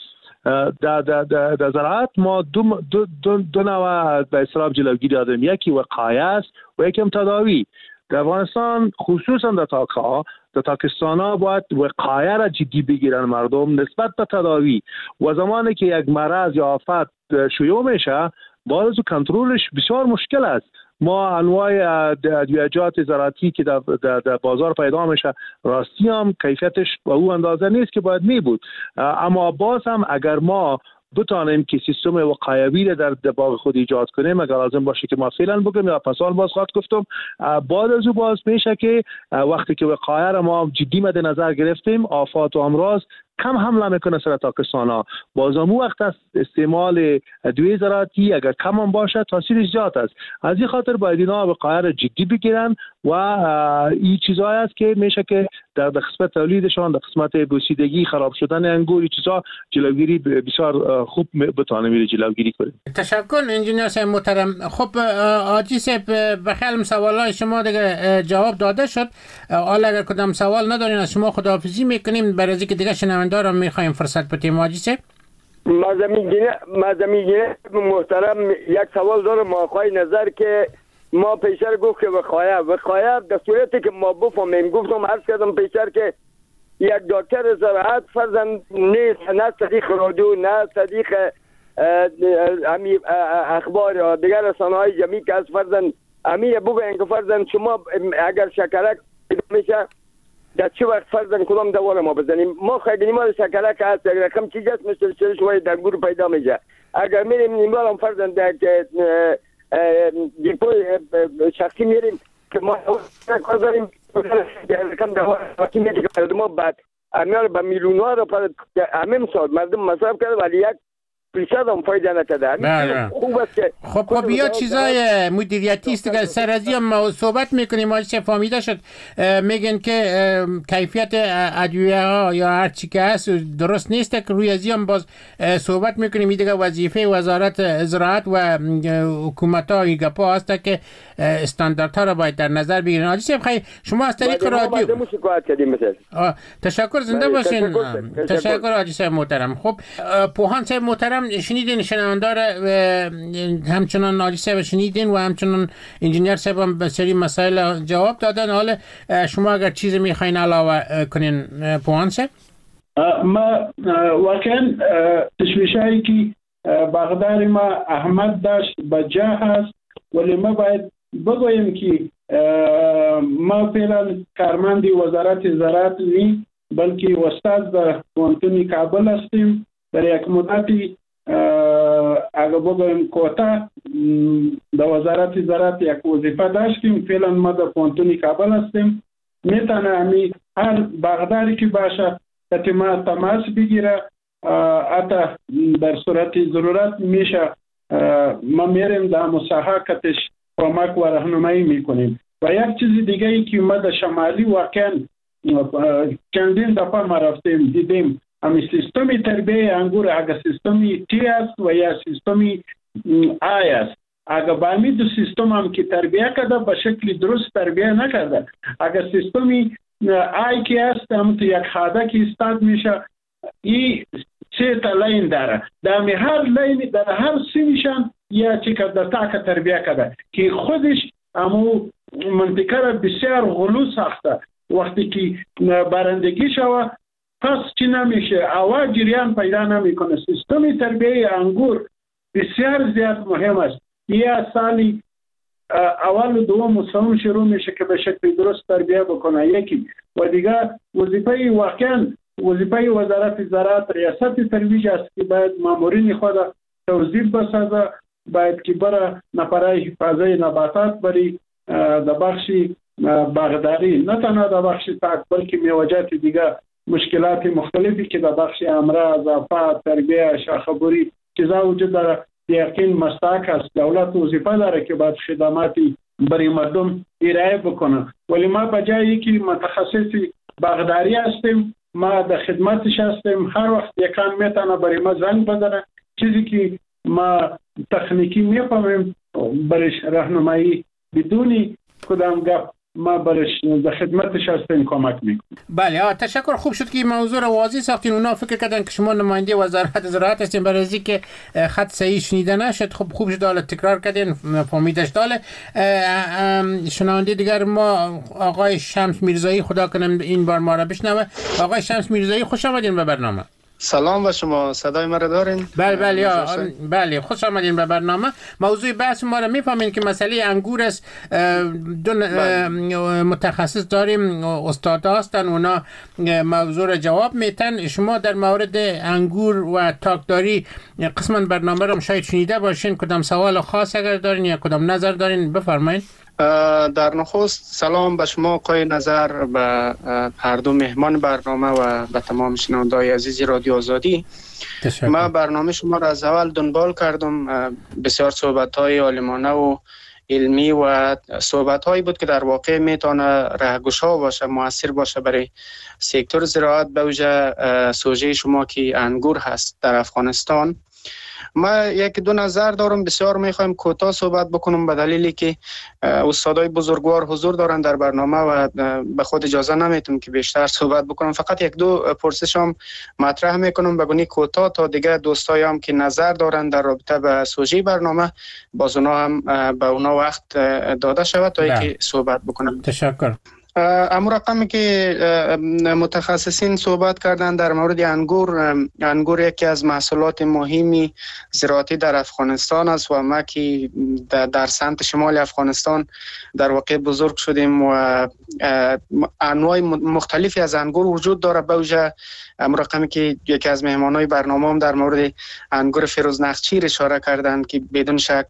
در در در زراعت ما دو دو دو, دو نوع به اصطلاح جلوگیری داریم، یکی وقایه است و یکی هم تداوی. در افغانستان خصوصا در تاکها در تاکستانا باید وقایه را جدی بگیرن مردم نسبت به تداوی. و زمانی که یک مرض یا آفت شیوع میشه باز کنترلش بسیار مشکل است. ما انواع ادویه‌جات زراعتی که در, در, در بازار پیدا میشه راستی هم کیفیتش به او اندازه نیست که باید می بود، اما باز هم اگر ما بتانیم که سیستم وقایوی در باغ خود ایجاد کنیم، اگر لازم باشه که ما فعلا بگم یا پسال باز خواهد گفتم، بعد از او باز میشه که وقتی که وقایه را ما جدی مد نظر گرفتیم آفات و امراض کم حمله میکنه سر تاکستانا. باز امو وقت است استعمال ادویه زراعتی اگر کم هم باشه تاثیرش زیاد است. از این خاطر باید اینا وقایه را جدی بگیرن و این چیزایی است که میشه که در قسمت تولیدشان، در قسمت بوسیدگی، خراب شدن انگور، این چیزا جلوگیری بسیار خوب بتونه میره جلوگیری کنه. تشکر انجینیر صاحب محترم. خب آجی صاحب بخیال سوالای شما دیگه جواب داده شد. حالا اگر کدام سوال ندارین از شما خداحافظی میکنیم، برای اینکه دیگه شنونده را میخوایم فرصت بدیم. آجی صاحب مازمی محترم یک سوال دارم آقای نظر که ما پیشتر گفت که وقایه وقایه در صورتی که ما بفهمیم، گفتم عرض کردم پیشتر که یک دکتر زراعت فرضاً نیست، نه صدیق رادیو نه صدیق امی اخبار یا دیگر رسانه‌های جمعی که از فرضاً امی بگوین که فرضاً شما اگر شکرک میشه در چه وقت فرضاً کدام دوا ما بزنیم. ما خیلی نیمال شکرک هست اگر رقم چی جست مثل شوی در گروه پیدا میشه، اگر میریم نیمال هم فرضاً در دیپوی شخصی میریم که ما کار داریم رقم دوا وقتی میده که مردم ها بعد امیال به میلیون ها را پر همین سال مردم مصرف کرده ولی یک پیشاد هم فایده نکرده. خوب است که خب خب بیا چیزای مدیریتی است که سر از ما صحبت میکنیم. ما چه فهمیده شد میگن که کیفیت ادویه ها یا هر چی که هست درست نیست که روی ازی هم باز صحبت میکنیم. این دیگه وظیفه وزارت زراعت و حکومت ها این گپا هست که استانداردها را باید در نظر بگیرن. آجی صاحب خیلی شما از طریق رادیو تشکر، زنده باشین. تشکر آجی صاحب محترم. خب پوهان صاحب محترم شنیدین، شنوندار همچنان آجی صاحب شنیدین و همچنان انجینیر صاحب هم به سری مسائل جواب دادن. حالا شما اگر چیزی میخواین علاوه کنین پوهان صاحب؟ ما واقعا تشویشایی که بغدار ما احمد داشت بجا هست، ولی ما باید بگویم که ما فعلا کارمندی وزارت زراعت نی بلکه استاد در پوهنتون کابل هستیم. در یک مدتی اگر بگویم کوتا در وزارت زراعت یک وظیفه داشتیم، فعلا ما در پوهنتون کابل هستیم. میتونه همی هر بغداری که باشه که ما تماس بگیره، حتی در صورت ضرورت میشه ما میریم در مساحقتش کمک و راهنمایی میکنیم. و یک چیز دیگه ای که ما در شمالی واقعا چندین دفعه ما رفتیم دیدیم امی سیستمی تربیه انگور اگر سیستمی تی است و یا سیستمی آی است، اگر با امی دو سیستم هم که تربیه کرده به شکل درست تربیه نکرده، اگر سیستمی آی که است هم تو یک خاده که استاد میشه، این سه تا لین داره. در هر لین در هر سیمشان یا چی که در تاک تربیه کرده که خودش امو منطقه را بسیار غلو ساخته. وقتی که برندگی شوه پس چی نمیشه، اوا جریان پیدا نمیکنه. سیستم تربیه انگور بسیار زیاد مهم است. یا سالی اول و دوم موسم شروع میشه که به شکل درست تربیه بکنه یکی، و دیگه وظیفه واقعا وظیفه وزارت زراعت ریاست ترویج است که باید مامورین خود توظیف بسازه، باید که برای نفرای حفاظه نباتات بری در بخش باغداری، نه تنها در بخش تاک بلکه میوجات دیگه مشکلات مختلفی که در بخش امراض، آفات، تربیه، شاخه‌بری چیزا وجود داره. یقین مستحق است. دولت وظیفه داره که باید خدماتی برای مردم ارائه بکنه، ولی ما بجایی که متخصصی باغداری هستیم، ما در خدمتش هستیم. هر وقت یکان میتونه برای ما زنگ بزنه، چیزی که ما تکنیکی میفهمیم برش راهنمایی بدونی کدام گپ ما برش در خدمتش هستیم کمک میکنیم. بله، تشکر. خوب شد که موضوع رو واضح ساختین. اونا فکر کردن که شما نماینده وزارت زراعت هستین، برای از اینکه خط صحیح شنیده نشد. خب خوب شد حالا تکرار کردین، فهمیدش. داله شنونده دیگر ما آقای شمس میرزایی، خدا کنم این بار ما را بشنوه. آقای شمس میرزایی خوش آمدین به برنامه. سلام و شما صدای ما را دارین؟ بله بله بله، خوش آمدین به برنامه. موضوع بحث ما را میفهمین که مسئله انگور است. دو متخصص داریم، استاد هستن، اونا موضوع را جواب میتن. شما در مورد انگور و تاکداری قسما برنامه را شاید شنیده باشین. کدام سوال خاص اگر دارین یا کدام نظر دارین بفرمایید. در نخست سلام به شما آقای نظر، به هر دو مهمان برنامه و به تمام شنونده‌های عزیز رادیو آزادی. تشکر. من برنامه شما را از اول دنبال کردم. بسیار صحبت‌های عالمانه و علمی و صحبت‌هایی بود که در واقع میتونه راهگشا باشه، موثر باشه برای سکتور زراعت، به ویژه سوژه شما که انگور هست در افغانستان. ما یک دو نظر دارم، بسیار میخوایم کوتاه صحبت بکنم به دلیلی که استادای بزرگوار حضور دارن در برنامه و به خود اجازه نمیتونم که بیشتر صحبت بکنم. فقط یک دو پرسش هم مطرح میکنم بگونی کوتاه تا دیگه دوستای هم که نظر دارن در رابطه به سوژه برنامه باز اونا هم به اونا وقت داده شود تا اینکه صحبت بکنم. تشکر. اما رقمی که متخصصین صحبت کردن در مورد انگور، انگور یکی از محصولات مهمی زراعتی در افغانستان است و ما که در سمت شمال افغانستان در واقع بزرگ شدیم و انواع مختلفی از انگور وجود داره. به ویژه رقمی که یکی از مهمانای برنامه هم در مورد انگور فیروزنخچیر اشاره کردند که بدون شک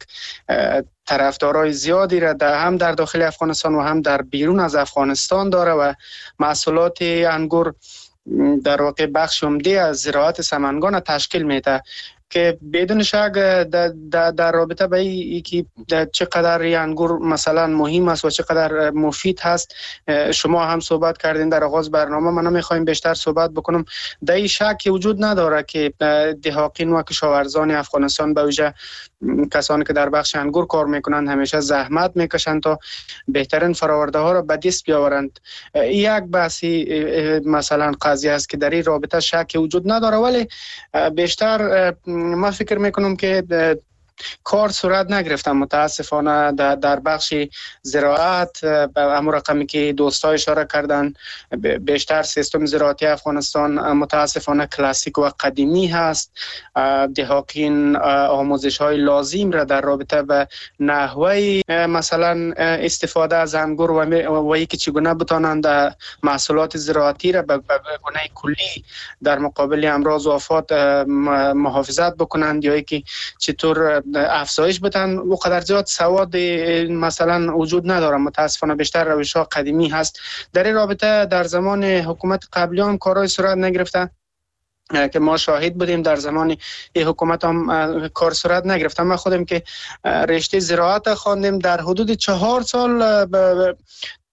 طرفدارای زیادی را در هم در داخل افغانستان و هم در بیرون از افغانستان داره و محصولات انگور در واقع بخش عمده از زراعت سمنگان تشکیل میده که بدون شک در, در, در رابطه به اینکه چقدر انگور مثلا مهم است و چقدر مفید هست شما هم صحبت کردین در آغاز برنامه. من نمیخوایم بیشتر صحبت بکنم. در این شک وجود نداره که دهقان و کشاورزان افغانستان به ویژه کسانی که در بخش انگور کار میکنند همیشه زحمت میکشند تا بهترین فراورده ها را به دست بیاورند. یک بحثی مثلا قضیه است که در این رابطه شک وجود نداره، ولی بیشتر من فکر میکنم که کار صورت نگرفتم متاسفانه در بخش زراعت. به همون رقمی که دوستای اشاره کردن بیشتر سیستم زراعتی افغانستان متاسفانه کلاسیک و قدیمی هست. دهقان آموزش های لازم را در رابطه به نحوه مثلا استفاده از انگور و اینکه چگونه بتانند محصولات زراعتی را به گونه کلی در مقابل امراض و آفات محافظت بکنند یا اینکه چطور افزایش بدن، او قدر زیاد سواد مثلا وجود نداره. متاسفانه بیشتر روش‌ها قدیمی هست. در این رابطه در زمان حکومت قبلی هم کارهای صورت نگرفته که ما شاهد بودیم. در زمان این حکومت هم کار صورت نگرفته. ما خودم که رشته زراعت خواندیم در حدود چهار سال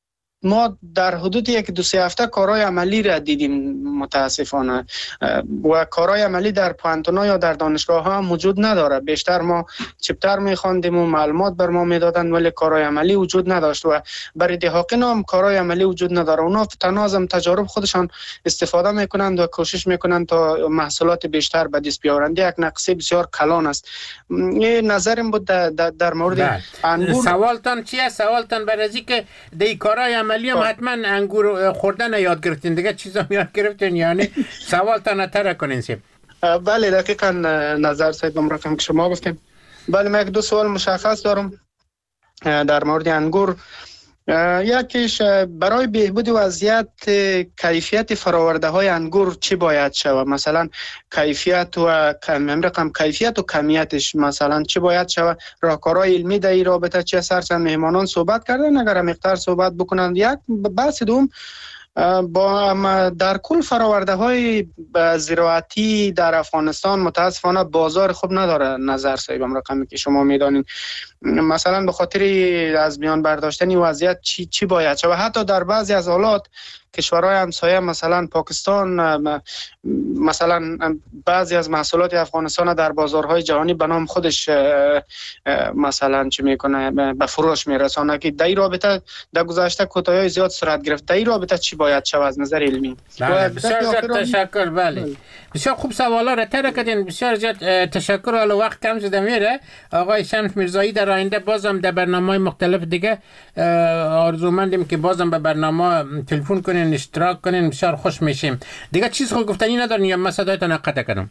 ما در حدود یک دو سه هفته کارهای عملی را دیدیم متاسفانه و کارهای عملی در پانتونا یا در دانشگاه ها موجود نداره. بیشتر ما چپتر می‌خواندیم و معلومات بر ما میدادن ولی کارهای عملی وجود نداشت و برای دهاقین هم کارهای عملی وجود نداره. اونا تنها از تجارب خودشان استفاده میکنند و کوشش میکنند تا محصولات بیشتر به دست بیارند. یک نقصه بسیار کلان است. این نظرم بود در, در, در مورد انگور. سوالتان چیه؟ سوالتان برای از اینکه دی کارهای عملی هم حتما انگور خوردن یاد گرفتین دیگه چیزا یاد گرفتین، یعنی سوالتان تر کنین سیب. بله دقیقاً نظر صاحب هم رقم که شما گفتیم. بله من یک دو سوال مشخص دارم در مورد انگور. یکیش برای بهبود وضعیت کیفیت فراورده های انگور چی باید شود؟ مثلا کیفیت و کم رقم کیفیت و کمیتش مثلا چی باید شود؟ راهکارهای علمی در این رابطه چه سرچند مهمانان صحبت کردن، اگر مقدار صحبت بکنند. یک بحث دوم با در کل فراورده های زراعتی در افغانستان متاسفانه بازار خوب نداره. نظر صاحبم رقمی که شما میدانین مثلا به خاطر از میان برداشتن وضعیت چی چی باید شود؟ حتی در بعضی از حالات کشورهای همسایه مثلا پاکستان مثلا بعضی از محصولات افغانستان در بازارهای جهانی به نام خودش مثلا چی میکنه به فروش میرسانه که در این رابطه در گذشته کوتاهی زیاد صورت گرفت. در این رابطه چی باید شود از نظر علمی؟ بله بسیار زیاد تشکر. بله بسیار خوب سوالا را طرح کردین، بسیار زیاد تشکر. حالا وقت کم شده میره. آقای شمس میرزایی در آینده بازم در برنامه‌های مختلف دیگه آرزومندیم که بازم به برنامه تلفن کنین، اشتراک کنین، بسیار خوش میشیم. دیگه چیز خود گفتنی ندارین یا مسئلهاتون قطع کنم؟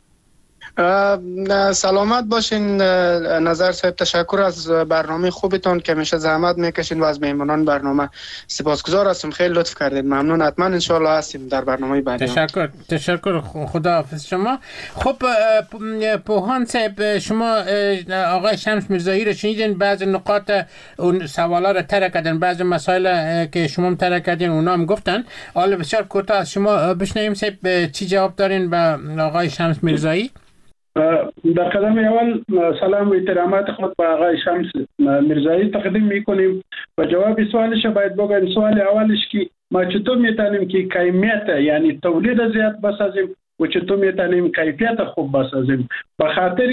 سلامت باشین نظر صاحب. تشکر از برنامه خوبتون که میشه زحمت میکشین و از مهمانان برنامه سپاسگزار هستم. خیلی لطف کردید. ممنون. حتما ان شاء الله هستیم در برنامه بعدی. تشکر تشکر. خدا حافظ شما. خب پوهان صاحب شما آقای شمس میرزایی رو شنیدین، بعض نقاط اون سوالا رو طرح کردن، بعض مسائل که شما هم طرح کردین اونا هم گفتن. حالا بسیار کوتاه از شما بشنویم صاحب چی جواب دارین به آقای شمس میرزایی. در قدم اول سلام و احترامات خود به آقای شمس میرزایی تقدیم میکنیم و جواب سوالش باید بگم. سوال اولش که ما چطور میتونیم که کمیت یعنی تولید زیاد بسازیم و چطور میتونیم کیفیت خوب بسازیم. به خاطر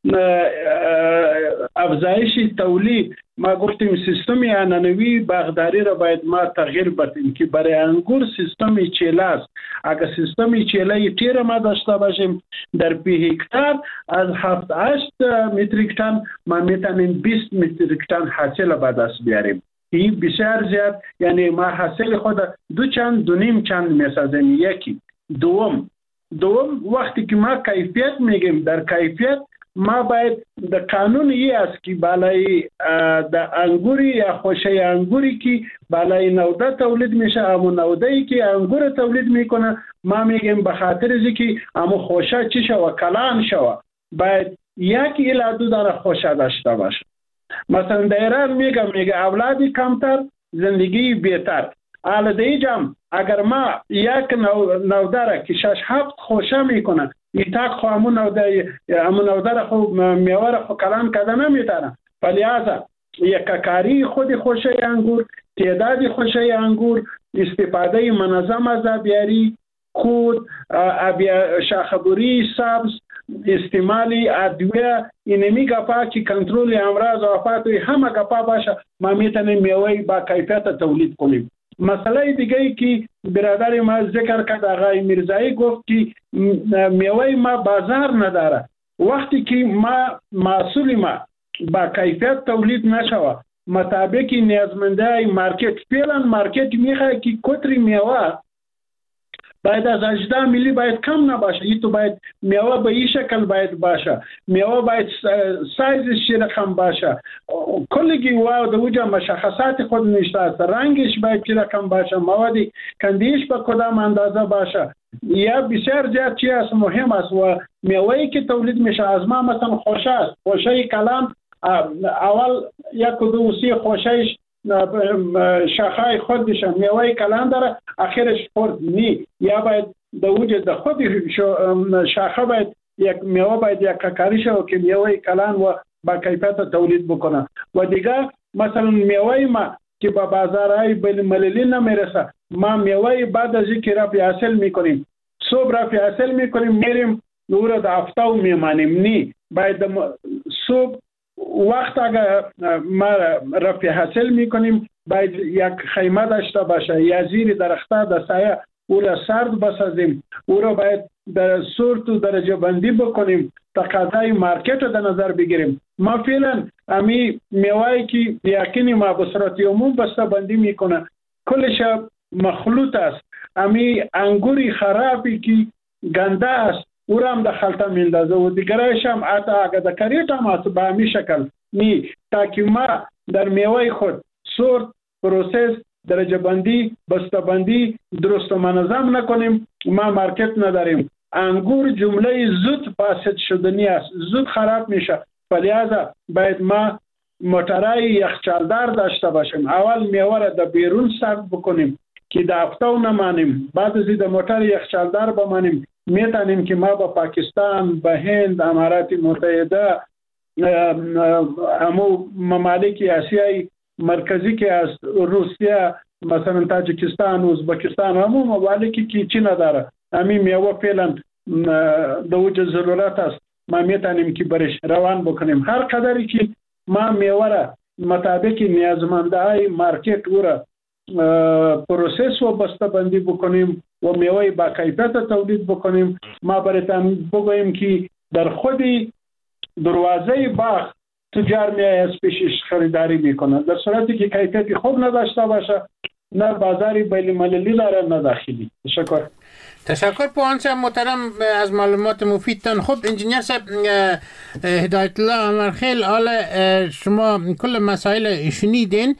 افزایش تولید ما گفتیم سیستم عنعنوی باغداری را باید ما تغییر بدیم که برای انگور سیستم چیله است. اگر سیستم چیله تیر ما داشته باشیم در پی هکتار از هفت هشت متریک تن ما میتونیم بیست متریک تن حاصل به دست بیاریم. این بسیار زیاد، یعنی ما حاصل خود دو چند دو نیم چند میسازیم. یکی دوم دوم وقتی که ما کیفیت میگیم، در کیفیت ما باید در قانون ای است که بالای در انگوری یا خوشه انگوری که بالای نوده تولید میشه، امو نوده ای که انگور تولید میکنه ما میگیم به خاطر از که امو خوشه چی شوه کلان شوه باید یک الی دو دانه خوشه داشته باشه. مثلا در ایران میگم میگه اولادی کمتر زندگی بهتر. حالا در اینجا اگر ما یک نوده را که شش هفت خوشه میکنه ایتاک خو همون نوده همون نوده را خو میوه را خو کلان کده نمیتونه. فلذا یک کاری خود خوشه انگور، تعداد خوشه انگور، استفاده منظم از آبیاری، خود شاخبری سبز، استعمال ادویه، اینمی گپا که کنترل امراض و آفات همه گپا باشه ما میتونیم میوه با کیفیت تولید کنیم. مسئله دیگه ای که برادر ما ذکر کرد آقای میرزایی گفت که میوه ما بازار نداره. وقتی که ما محصول ما با کیفیت تولید نشوه مطابق نیازمنده مارکت، فعلا مارکت میخواد که کتری میوه باید از هجده میلی باید کم نباشه. این تو باید میوه به این شکل باید باشه، میوه باید سایزش چی رقم باشه، کلگی و در اوجا مشخصات خود نشته است، رنگش باید چی رقم باشه، موادی کندیش به کدام اندازه باشه. یا بسیار زیاد چی است مهم است. و میوهی که تولید میشه از ما مثلا خوشه است، خوشه کلان اول یک و دو سی خوشهش شاخهای خود بشه، میوه کلان داره آخرش خورد نی. یا باید در وجود خود شاخه باید یک میوه باید یک کاری شو که میوه کلان و با کیفیت تولید بکنه. و دیگه مثلا میوه ما که به بازارهای بین المللی نمیرسه. ما میوه بعد از اینکه رفع حاصل میکنیم صبح رفع حاصل میکنیم میریم او را در هفته و میمانیم. نی باید صبح وقت اگر ما رفع حاصل میکنیم باید یک خیمه داشته باشه یا زیر درخته در سایه او را سرد بسازیم. او را باید در صورت و درجه بندی بکنیم، تقاضای مارکت را در نظر بگیریم. ما فعلا امی میوه‌ای که یقینی ما به صورت عموم بسته بندی میکنه کلش مخلوط است. امی انگوری خرابی که گنده است او را هم در خلطه میندازه و دیگرایش هم حتی اگر در کریت هم هست به همی شکل نی، تاکه ما در میوه خود صورت، پروسس، درجه بندی، بسته بندی درست و منظم نکنیم ما مارکت نداریم. انگور جمله زود فاسد شدنی است، زود خراب میشه. فلذا باید ما موترای یخچالدار داشته باشیم. اول میوه را در بیرون سرد بکنیم که در هفته و نمانیم، بعد از این موتر یخچالدار بمانیم. میتونیم که ما با پاکستان، با هند، امارات متحده، امو ممالک آسیای مرکزی که از روسیه، مثلا تاجیکستان، ازبکستان، همون ممالکی که چی نداره همین میوه فعلا در وجه ضرورت است. ما میتونیم که برش روان بکنیم. هر قدری که ما میوه را مطابق نیازمنده های مارکت او را پروسس و بسته بندی بکنیم و میوه با کیفیت تولید بکنیم، ما برایتان بگوییم که در خودی دروازه باغ تجار می از پیشش خریداری میکنند. در صورتی که کیفیت خوب نداشته باشه نه بازاری بین المللی داره نه داخلی. تشکر. تشکر پوان صاحب محترم از معلومات مفیدتان. خب انجینیر صاحب هدایت الله امرخیل، حالا شما کل مسائل شنیدین.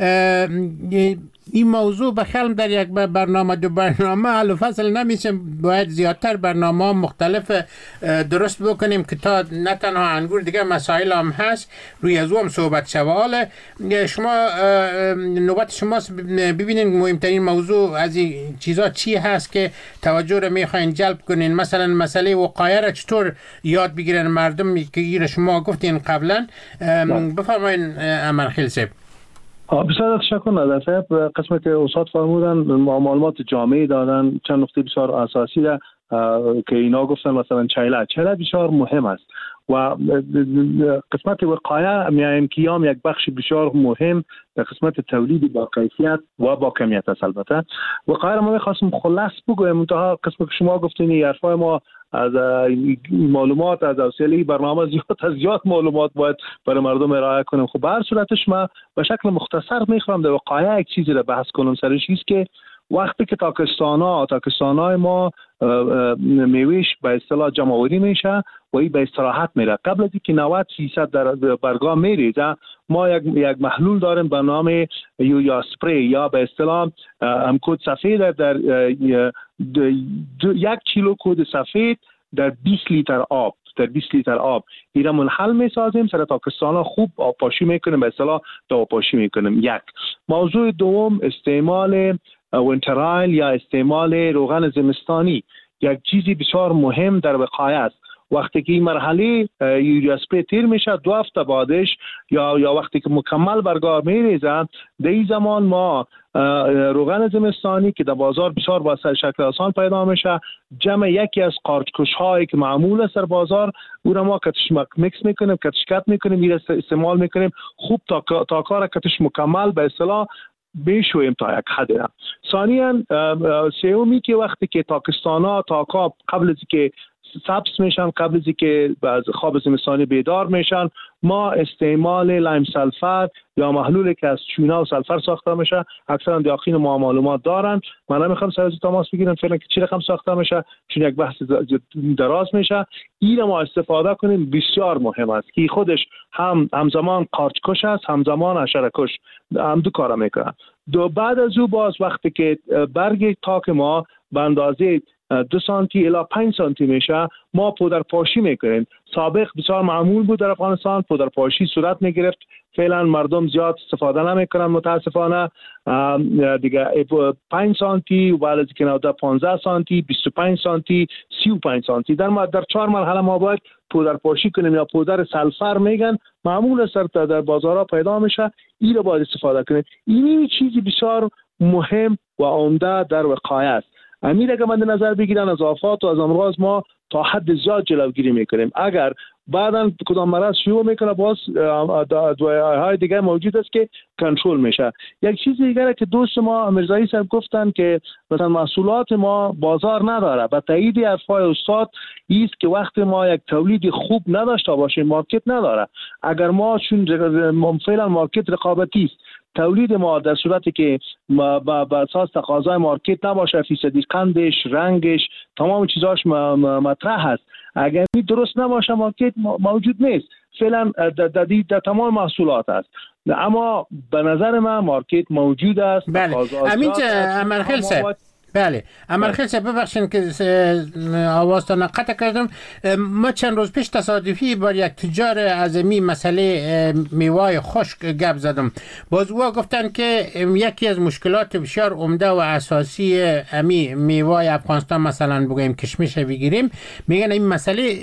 این موضوع بخلم در یک برنامه دو برنامه حل و فصل نمیشه، باید زیادتر برنامه مختلف درست بکنیم که تا نه تنها انگور دیگر مسائل هم هست روی از او هم صحبت شود. حالا شما نوبت شماست ببینین مهمترین موضوع از این چیزا چی هست که توجه رو میخواین جلب کنین. مثلا مسئله وقایه را چطور یاد بگیرن مردم که این شما گفتین قبلا. بفرمایین امرخیل صاحب. بسیار تشکر نظر صاحب. قسمت که استاد فرمودن معلومات جامعی دادن، چند نکته بسیار اساسی ده که اینا گفتن. مثلا چیله چیله بسیار مهم است و قسمت وقایه میایم که هم یک بخش بسیار مهم در قسمت تولید با کیفیت و با کمیت است. البته وقایه ما میخواستم خلاص بگویم، منتها قسمت که شما گفتین حرفای ما از معلومات از وسیله برنامه زیاد از زیاد معلومات باید برای مردم ارائه کنیم. خب به هر صورتش ما به شکل مختصر میخوام در وقایه یک چیزی رو بحث کنم. سرش است که وقتی که تاکستانا تاکستانای ما میویش به اصطلاح جمع آوری میشه و این به استراحت میره، قبل از اینکه نود فیصد در برگاه میریزه ما یک یک محلول داریم به نام یوریا اسپری یا به اصطلاح هم کود سفید در یک کیلو کود سفید در بیست لیتر آب در بیست لیتر آب اینا منحل میسازیم. سر تاکستانا خوب آب پاشی میکنیم، به اصطلاح دو پاشی میکنیم. یک موضوع دوم استعمال وینترایل یا استعمال روغن زمستانی یک چیزی بسیار مهم در وقایه است. وقتی که این مرحله یوریا اسپری تیر میشه دو هفته بعدش یا یا وقتی که مکمل برگاه میریزه در این زمان ما روغن زمستانی که در بازار بسیار با شکل آسان پیدا میشه، جمع یکی از قارچکش هایی که معمول است در بازار او را ما کتش میکس میکنیم، کتش کت میکنیم، میره استعمال میکنیم. خوب تا تا کار کتش مکمل به اصطلاح بیشویم تا یک حد. ثانیاً سومی که وقتی که تاکستانا تاکا قبل از که سبز میشن، قبل از که از خواب زمستانی بیدار میشن، ما استعمال لیم سلفر یا محلولی که از چونه و سلفر ساخته میشه، اکثرا دیاخین ما معلومات دارن. من نمیخوام سر از تماس بگیرم فعلا که چی رقم ساخته میشه چون یک بحث دراز میشه. این ما استفاده کنیم بسیار مهم است که خودش هم همزمان قارچکش است همزمان حشره‌کش، هم دو کارا میکنن. دو بعد از او باز وقتی که برگ تاک ما به اندازه دو سانتی الی پنج سانتی میشه ما پودر پاشی میکنیم. سابق بسیار معمول بود در افغانستان پودر پاشی صورت میگرفت. فعلا مردم زیاد استفاده نمیکنن متاسفانه. دیگه پنج سانتی و بعد از اینکه پانزده سانتی، بیست و پنج سانتی، سی و پنج سانتی در ما در چهار مرحله ما باید پودر پاشی کنیم یا پودر سلفر میگن معمول است در بازارها پیدا میشه. این رو باید استفاده کنیم. این چیزی بسیار مهم و عمده در وقایه است. امیر اگه من نظر بگیرن از آفات و از امراض ما تا حد زیاد جلوگیری میکنیم. اگر بعداً کدام مرض شروع میکنه باز دواهای دیگه موجود است که کنترل میشه. یک چیز دیگه که دوست ما میرزایی صاحب گفتن که مثلا محصولات ما بازار نداره. به تایید حرفای استاد است که وقتی ما یک تولید خوب نداشته باشیم مارکت نداره. اگر ما چون فعلا مارکت رقابتی است تولید ما در صورتی که با اساس تقاضای مارکت نباشه فیصدی قندش رنگش تمام چیزاش مطرح هست اگر این درست نباشه مارکت موجود نیست. فعلا در, در, در تمام محصولات است اما به نظر من مارکت موجود است. بله امین امرخیل صاحب بله امرخیل صاحب ببخشید که آوازتان قطع کردم. ما چند روز پیش تصادفی با یک تجار اعظمی مسئله میوه خشک گپ زدم. باز او گفتن که یکی از مشکلات بسیار عمده و اساسی امی میوه افغانستان مثلا بگیم کشمش بگیریم میگن این مسئله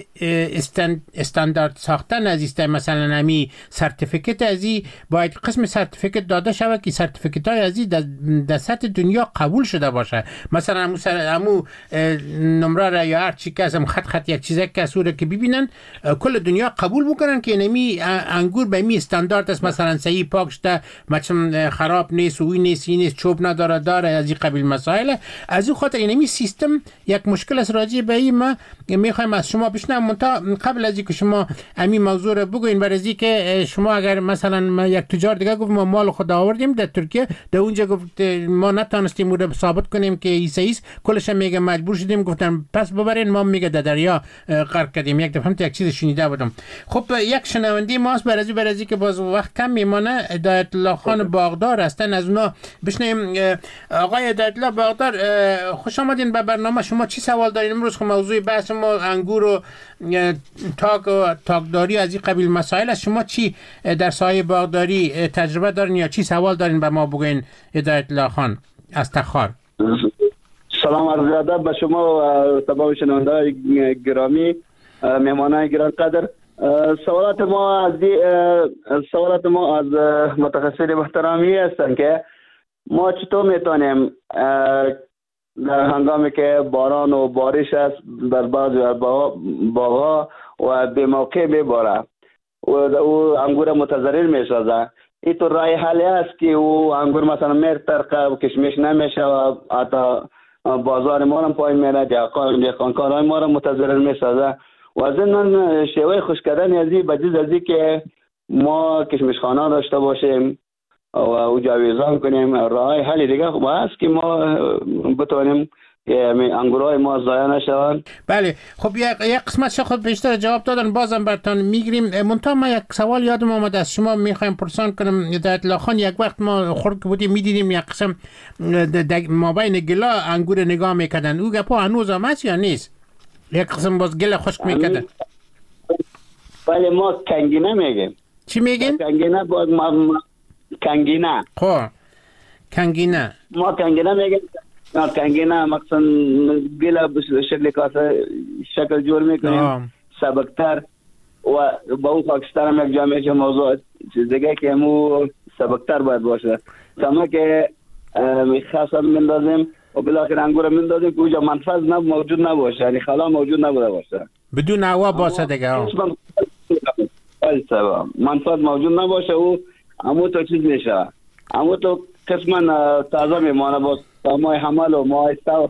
استاندارد ساختن از است. مثلا امی سرتیفیکت ازی باید قسم سرتیفیکت داده شود که سرتیفیکت های ازی در سطح دنیا قبول شده باشه. مثلا امو سر امو نمره را یا هر چی که از خط خط یک چیزی که سوره که ببینن کل دنیا قبول بکنن که نمی انگور به می استاندارد است. مثلا صحیح پاک شده مثلا خراب نیست و نیست نیست چوب نداره داره از این قبیل مسائل. از این خاطر اینمی سیستم یک مشکل است. راجع به این ما میخوایم از شما بشنوم منتها قبل از اینکه شما امی موضوع رو بگوین برای که شما اگر مثلا یک تجار دیگه گفت ما مال خود آوردیم در ترکیه در اونجا گفت ما نتونستیم اون رو ثابت کنیم که ایساییست کلش میگه مجبور شدیم گفتن پس ببرین ما میگه در دریا غرق کردیم. یک دفعه یک چیز شنیده بودم. خب یک شنونده ماست برازی برازی که باز وقت کم میمانه هدایت الله خان باغدار هستن از اونا بشنیم. آقای هدایت الله باغدار خوش آمدین به برنامه. شما چی سوال دارین امروز؟ خب موضوع بحث ما انگور و تاک و تاکداری از این قبیل مسائل است. شما چی در سایه باغداری تجربه دارین یا چی سوال دارین به ما بگین هدایت الله خان از تخار؟ سلام عرض ادب به شما و تمام شنونده‌های گرامی مهمانان گران قدر. سوالات ما از سوالات ما از متخصصین محترمی هستند که ما چطور میتونیم در هنگامی که باران و بارش است در بعضی باغ‌ها و به موقع میباره و او انگور متضرر میسازه این تو راه حلی است که او انگور مثلا میرترقه و کشمش نمیشه و حتی بازار ما هم پایین میره دهقانکارای ما را متضرر میسازه و از این شیوه خوش کردن ازی بجز ازی که ما کشمش خانه داشته باشیم و او جاویزان کنیم راه حل دیگه و هست که ما بتونیم انگورای ما ضایع نشوند. بله خب یک قسمت خود بیشتر جواب دادن بازم براتون میگیریم. منتها ما یک سوال یادم آمد از شما میخوایم پرسان کنم هدایت الله خان. یک وقت ما خورد بودیم میدیدیم یک قسم مابین گلا انگور نگاه میکردن او گپا هنوز هم هست یا نیست؟ یک قسم باز گل خشک میکردن. بله ما کنگینه میگیم. چی میگین؟ کنگینه باز ما کنگینه. خب کنگینه ما کنگینه میگیم. کنگینه مقصد گلا به شکل کاسه شکل جور میکنیم سبکتر و با اون خاکستر هم یک جامعه که موضوع چیز دیگه که همو سبکتر باید باشه تمام که خاصا مندازیم و بالاخره انگور مندازیم که اونجا منفذ نب موجود نباشه یعنی خلا موجود نبوده باشه بدون هوا باشه دیگه منفذ موجود نباشه و همو تو چیز میشه همو تو قسما تازه میمانه با ماه حمل و ماه استو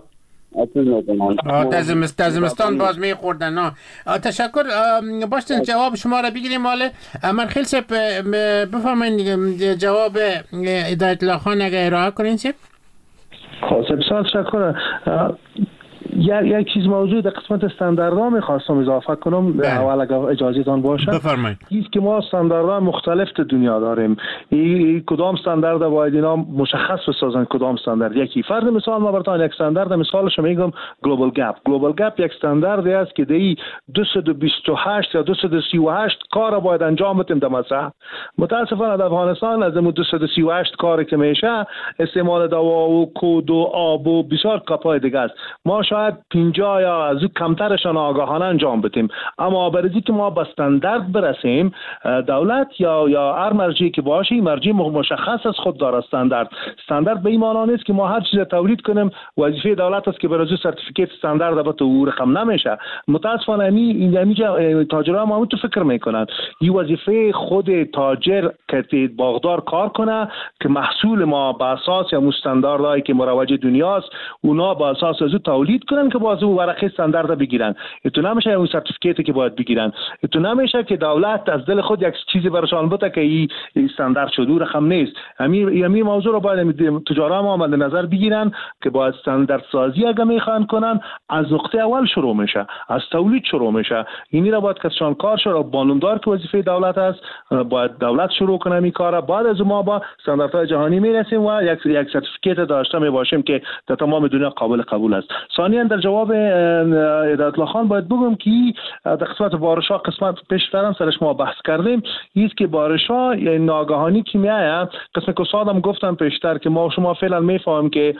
تزمستان باز میخوردن. نه تشکر. باشتن جواب شما را بگیریم. مال امرخیل صاحب بفرمایید جواب هدایت الله خان اگه ارائه کنین. صاحب خب بسیار تشکر. یک یک چیز موضوع در قسمت استانداردها می‌خواستم اضافه کنم اول اگر اجازهتان باشه. بفرمایید. چیزی که ما استانداردهای مختلف در دنیا داریم، این کدام استاندارد باید اینا مشخص بسازن کدام استاندارد. یکی فرض مثال ما براتون یک استاندارد مثالش میگم گلوبال گپ. گلوبال گپ یک استانداردی است که دی دویست و بیست و هشت یا دویست و سی و هشت کار باید انجام بدیم در مساحت. متاسفانه در افغانستان از دویست و سی و هشت کاری که میشه استعمال دوا و کود و آب و بسیار کپای دیگه است. ما شاید پنجاه یا از کمترشان آگاهانه انجام بدیم، اما برای که ما به استاندارد برسیم دولت یا یا هر مرجعی که باشه مرجع مشخص از خود داره استاندارد. استاندارد به این معنی نیست که ما هر چیز تولید کنیم وظیفه دولت است که برای سرتیفیکیت استاندارد به تو رقم نمیشه. متاسفانه این اینجا تاجرها ما تو فکر میکنن این وظیفه خود تاجر که باغدار کار کنه که محصول ما به اساس یا استانداردهایی که مروج دنیاست اونا با اساس از تولید کنن که باز اون ورقه استاندارد بگیرن. تو نمیشه اون سرتیفیکیتی که باید بگیرن. تو نمیشه که دولت از دل خود یک چیزی براشون بده که این استاندارد شده رقم نیست. همین همین موضوع رو باید تجارا ما مد نظر بگیرن که باید استاندارد سازی اگه میخوان کنن از نقطه اول شروع میشه، از تولید شروع میشه. اینی را باید کسان کار شروع بانمدار که وظیفه دولت است باید دولت شروع کنه این کارا. بعد از ما با استانداردهای جهانی میرسیم و یک یک سرتیفیکیت داشته می باشیم که در تمام دنیا قابل قبول است. ثانیاً در جواب هدایت الله خان باید بگم که در قسمت بارش‌ها قسمت پیشترم سرش ما بحث کردیم است که بارش‌ها ناگهانی که میاد قسم کسادم گفتم پیشتر که ما شما فعلا میفهمیم که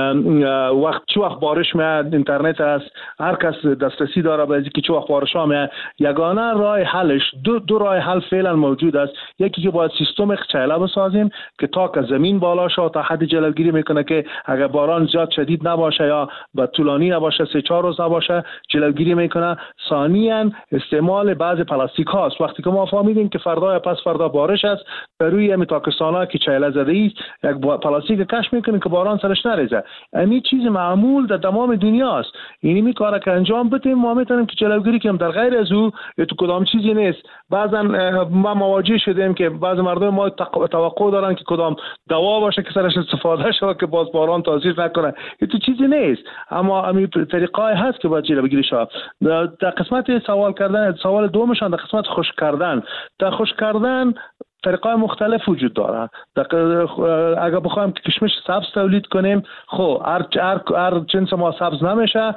وقت چه وقت بارش میاد اینترنت است هر کس دسترسی داره به اینکه چه وقت بارش ها میاد. یگانه راه حلش دو دو راه حل فعلا موجود است. یکی که باید سیستم چاله بسازیم که تا که زمین بالا شه تا حد جلوگیری میکنه که اگر باران زیاد شدید نباشه یا با طولانی نباشه سه چهار روز نباشه جلوگیری میکنه. ثانیاً استعمال بعض پلاستیک هاست. وقتی که ما فهمیدیم که فردا یا پس فردا بارش است بر روی همین تاکستانا که چاله زده است یک پلاستیک کش میکنیم که باران سرش نریزه. همین چیز معمول در تمام دنیا است. یعنی می کارا که انجام بدیم ما میتونیم که جلوگیری کنیم. در غیر از او تو کدام چیزی نیست. بعضا ما مواجه شدیم که بعض مردم ما توقع دارن که کدام دوا باشه که سرش استفاده شه که باز باران تاثیر نکنه. تو چیزی نیست، اما همین طریقای هست که باید جلوگیری شه. در قسمت سوال کردن سوال دومشان در قسمت خشک کردن در خشک کردن طریقای مختلف وجود داره. اگر بخوایم که کشمش سبز تولید کنیم خب هر هر هر جنس ما سبز نمیشه.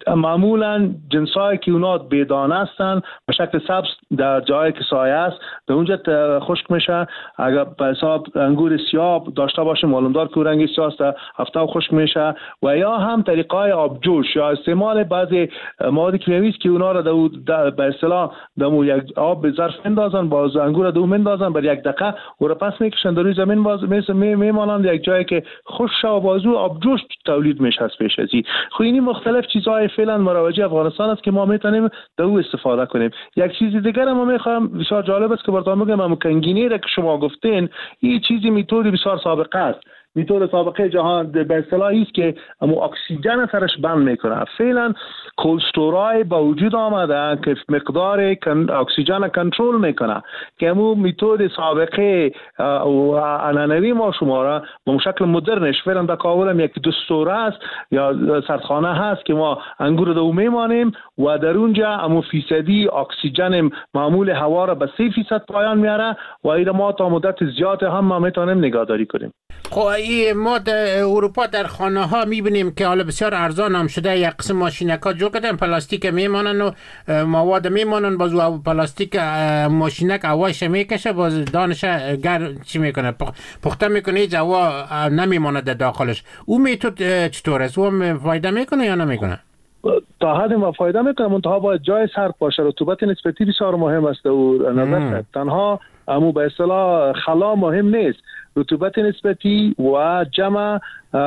معمولا جنسایی که اونا بیدانه هستن به شکل سبز در جایی که سایه است در اونجا خشک میشه. اگر به حساب انگور سیاه داشته باشیم معلومدار که رنگ سیاه است هفته خشک میشه. و یا هم طریقای آبجوش یا استعمال بعضی مواد کیمیایی که اونا را به اصطلاح در یک آب به ظرف اندازن باز انگور دو اندازن بر یک دقیقه او را پس میکشن در روی زمین باز میمانند یک جایی که خشک و بازو آبجوش تولید میشه از پیش ازی. خب این مختلف چیزهای فعلا مروج افغانستان است که ما میتونیم در او استفاده کنیم. یک چیز دیگر ما میخوام بسیار جالب است که براتون بگم هم کنگینی را که شما گفتین این چیزی میتود بسیار سابقه است. میتود سابقه جهان به اصطلاحی است که امو اکسیژن سرش بند میکنه. فعلا کلسترای با وجود آمده که مقدار اکسیژن کنترل میکنه که امو میتود سابقه و انانوی ما شما را به شکل مدرنش فعلا در کابل هم یک دستور است یا سردخانه هست که ما انگور دو میمانیم و در اونجا امو فیصدی اکسیژن معمول هوا را به سه فیصد پایان میاره و این ما تا مدت زیاد هم ما میتونیم نگهداری کنیم. خب ما در اروپا در خانه ها میبینیم که حالا بسیار ارزان هم شده یک قسم ماشینکا جور کردن پلاستیک میمانن و مواد میمانن باز و پلاستیک ماشینک هواش میکشه باز دانش گر چی میکنه پخته میکنه هیچ هوا نمیماند در داخلش. او میتود چطور است؟ او فایده میکنه یا نمیکنه؟ تا حد ما فایده میکنه منتها باید جای سرد باشه. رطوبت نسبتی بسیار مهم است و نظر تنها امو به اصطلاح خلا مهم نیست. رطوبت نسبتی و جمع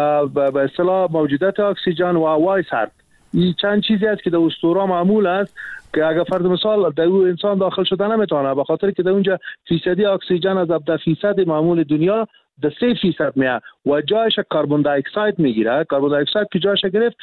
به اصطلاح موجودیت اکسیژن و هوای سرد این چند چیزی است که در اسطوره معمول است که اگر فرض مثال در اون انسان داخل شده نمیتونه به خاطر که در اونجا فیصدی اکسیژن از هفده فیصد معمول دنیا در سه فیصد میاد و جایش کربن دی اکساید میگیره. کربن دی اکساید که جایش گرفت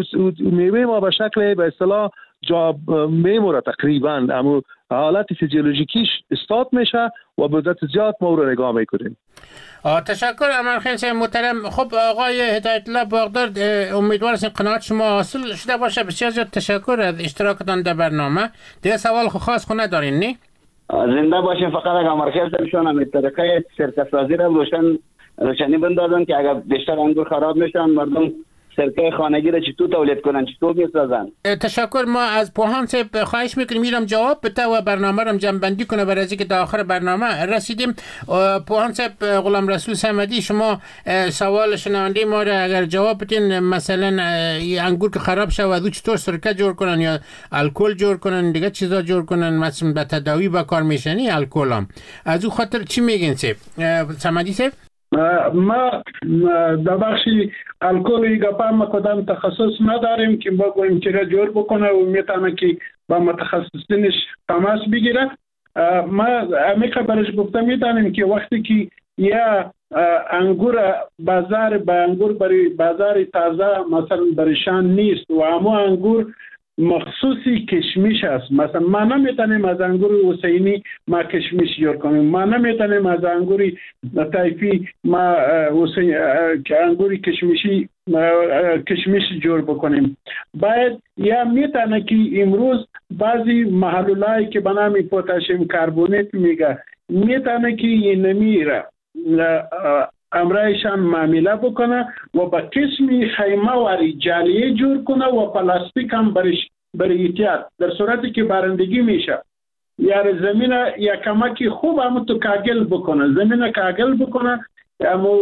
میوه ما به شکل به اصطلاح جا میموره تقریبا اما حالت فیزیولوژیکیش استاد میشه و به مدت زیاد ما رو نگاه میکنیم. تشکر امرخیل صاحب محترم. خب آقای هدایت الله باغدار، امیدوار هستیم قناعت شما حاصل شده باشه. بسیار زیاد تشکر از اشتراکتان در برنامه. دیگه سوال خاص خو ندارین نه؟ زنده باشین. فقط اگر امرخیل صاحب شون هم طریقه سرکه سازی را روشن روشنی بندازن که اگر بیشتر انگور خراب میشن مردم سرکه خانگی را چطور تولید کنن، چطور میسازن. تشکر. ما از پوهان صاحب خواهش میکنیم میرم جواب بده و برنامه رو جمع بندی کنه برای اینکه تا آخر برنامه رسیدیم. پوهان صاحب غلام رسول صمدی، شما سوال شنونده ما را اگر جواب بدین، مثلا انگور که خراب شود چطور سرکه جور کنن یا الکل جور کنن، دیگه چیزا جور کنن، مثلا به تداوی با کار میشنی الکل هم، از او خاطر چی میگین صاحب صمدی صاحب؟ ما در بخشی الکل گپا ما کدام تخصص نداریم که بگوییم چرا جور بکنه و میتونه که با متخصصینش تماس بگیره. ما امی خبرش گفته میدانیم که وقتی که یا انگور بازار با انگور برای بازار تازه مثلا برشان نیست و اما انگور مخصوصی کشمش است، مثلا ما نمیتونیم از انگور حسینی ما کشمش جور کنیم، ما نمیتونیم از انگوری طایفی ما انگوری کشمشی کشمش جور بکنیم. باید یا میتونه که امروز بعضی محلولایی که به نام پتاسیم کربونات میگه میتونه که این نمیره امرایشان معامله بکنه و با قسمی خیمه واری جالیه جور کنه و پلاستیک هم برش برای احتیاط در صورتی که بارندگی میشه یا زمین یا کمکی خوب هم تو کاغل بکنه، زمین کاغل بکنه. اما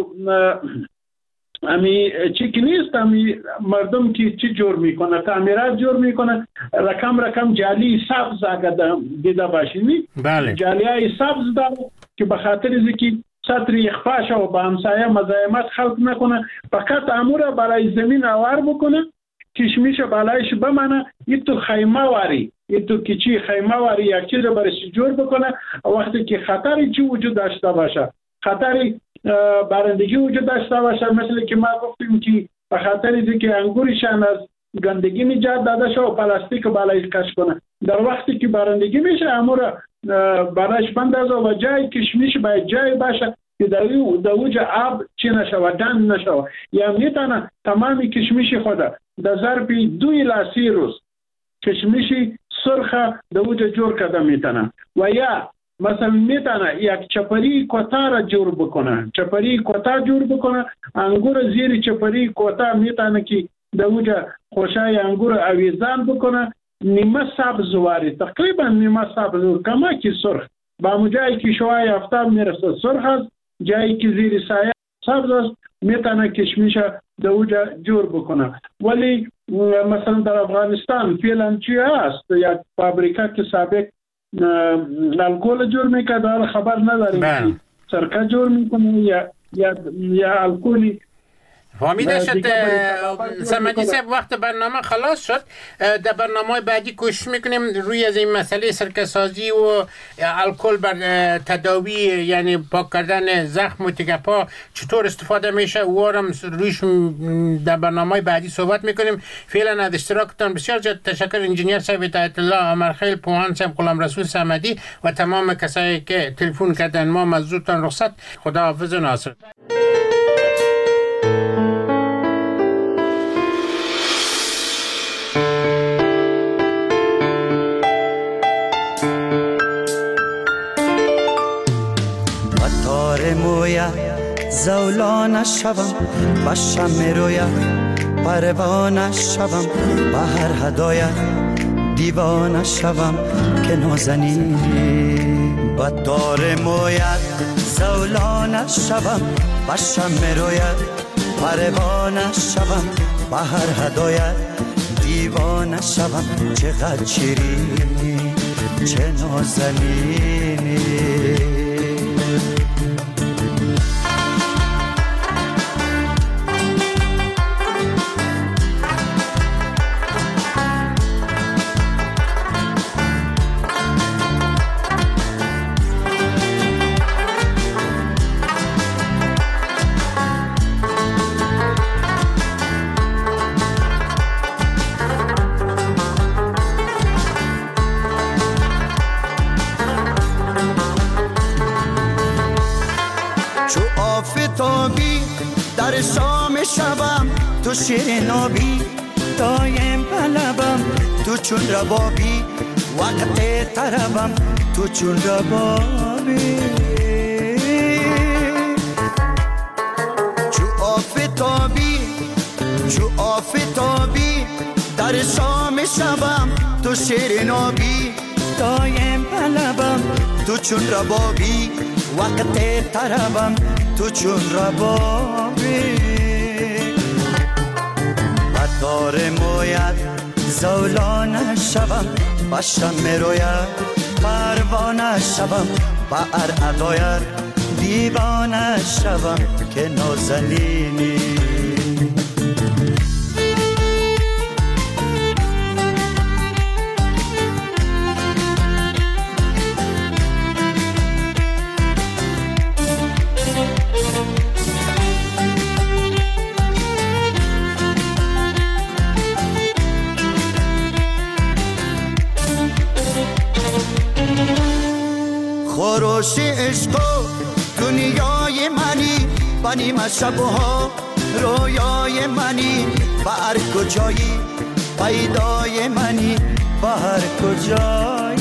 امی چی که نیست، امی مردم که چی جور میکنه، تعمیرات جور میکنه، رقم رقم جالی سبز اگر دیده باشینی، بله جالی های سبز داره که به خاطر از که سطر اخفاش و با همسایه مزاحمت خلق نکنه، فقط امور برای زمین آوار بکنه، کشمیش بالایش بمانه، این تو خیمه واری این تو کچی خیمه واری یک چیز رو برش جور بکنه. وقتی که خطری چی وجود داشته باشه، خطری بارندگی وجود داشته باشه، مثل که ما گفتیم که به خاطر اینکه که انگورشان از گندگی نجات داده شه و پلاستیک بالایش کش کنه، در وقتی که بارندگی میشه امور برایش بندازه و جای کشمیش باید جای باشه که در اوج آب چی نشه و دن نشه، یا میتونه تمامی کشمیش خود در ظرف دو الی سی روز کشمیشی سرخ در اوج جور کرده میتونه. و یا مثلا میتونه یک چپری کوتا را جور بکنه، چپری کوتا جور بکنه، انگور زیر چپری کوتا میتونه که در اوج خوشای انگور آویزان بکنه، نیمه سبز واری تقریبا نیمه سبز کما کی سرخ با مجایی که شوای افتاب میرسه سرخ است، جایی که زیر سایه سبز است میتونه کشمیش در اوج جور بکنه. ولی مثلا در افغانستان فعلا چی هست، یک فابریکه که سابق الکل جور میکنه، خبر نداریم سرکه جور میکنه یا یا یا الکلی. فهمیده شد صمدی صاحب، وقت برنامه خلاص شد. در برنامه بعدی کوشش میکنیم روی از این مسئله سرکه سازی و الکل بر تداوی یعنی پاک کردن زخم و تکه پا چطور استفاده میشه و هم رویش در برنامه بعدی صحبت میکنیم. فعلا از اشتراکتان بسیار زیاد تشکر. انجینیر صاحب هدایت الله امرخیل، پوهان صاحب غلام رسول صمدی و تمام کسایی که تلفن کردن. ما مزدورتان رخصت. خدا حافظ و ناصر. مویا زولان شوم با شم رویا پروانه شوم با هر هدایت دیوانه شوم که نازنینی با دار مویت زولان شوم با شم رویا پروانه شوم با هر هدایت دیوانه شوم چقدر شیرینی چه نازنینی. چو آفتابی در شام شبم، تو شیر نابی دایم طلبم، تو چون ربابی وقت طربم، تو چون ربابی. چو آفتابی چو آفتابی در شام شبم، تو شیر نابی دایم طلبم، تو چون ربابی وقت طربم، تو چون ربابی. بطار موید زولان شبم، بشم میروید پروانه شبم، با ارعداید دیوانه شبم که نازنینی. خروش عشق و دنیای منی، بنیم شبها رویای منی، با هر کجایی پیدای منی، با هر کجایی.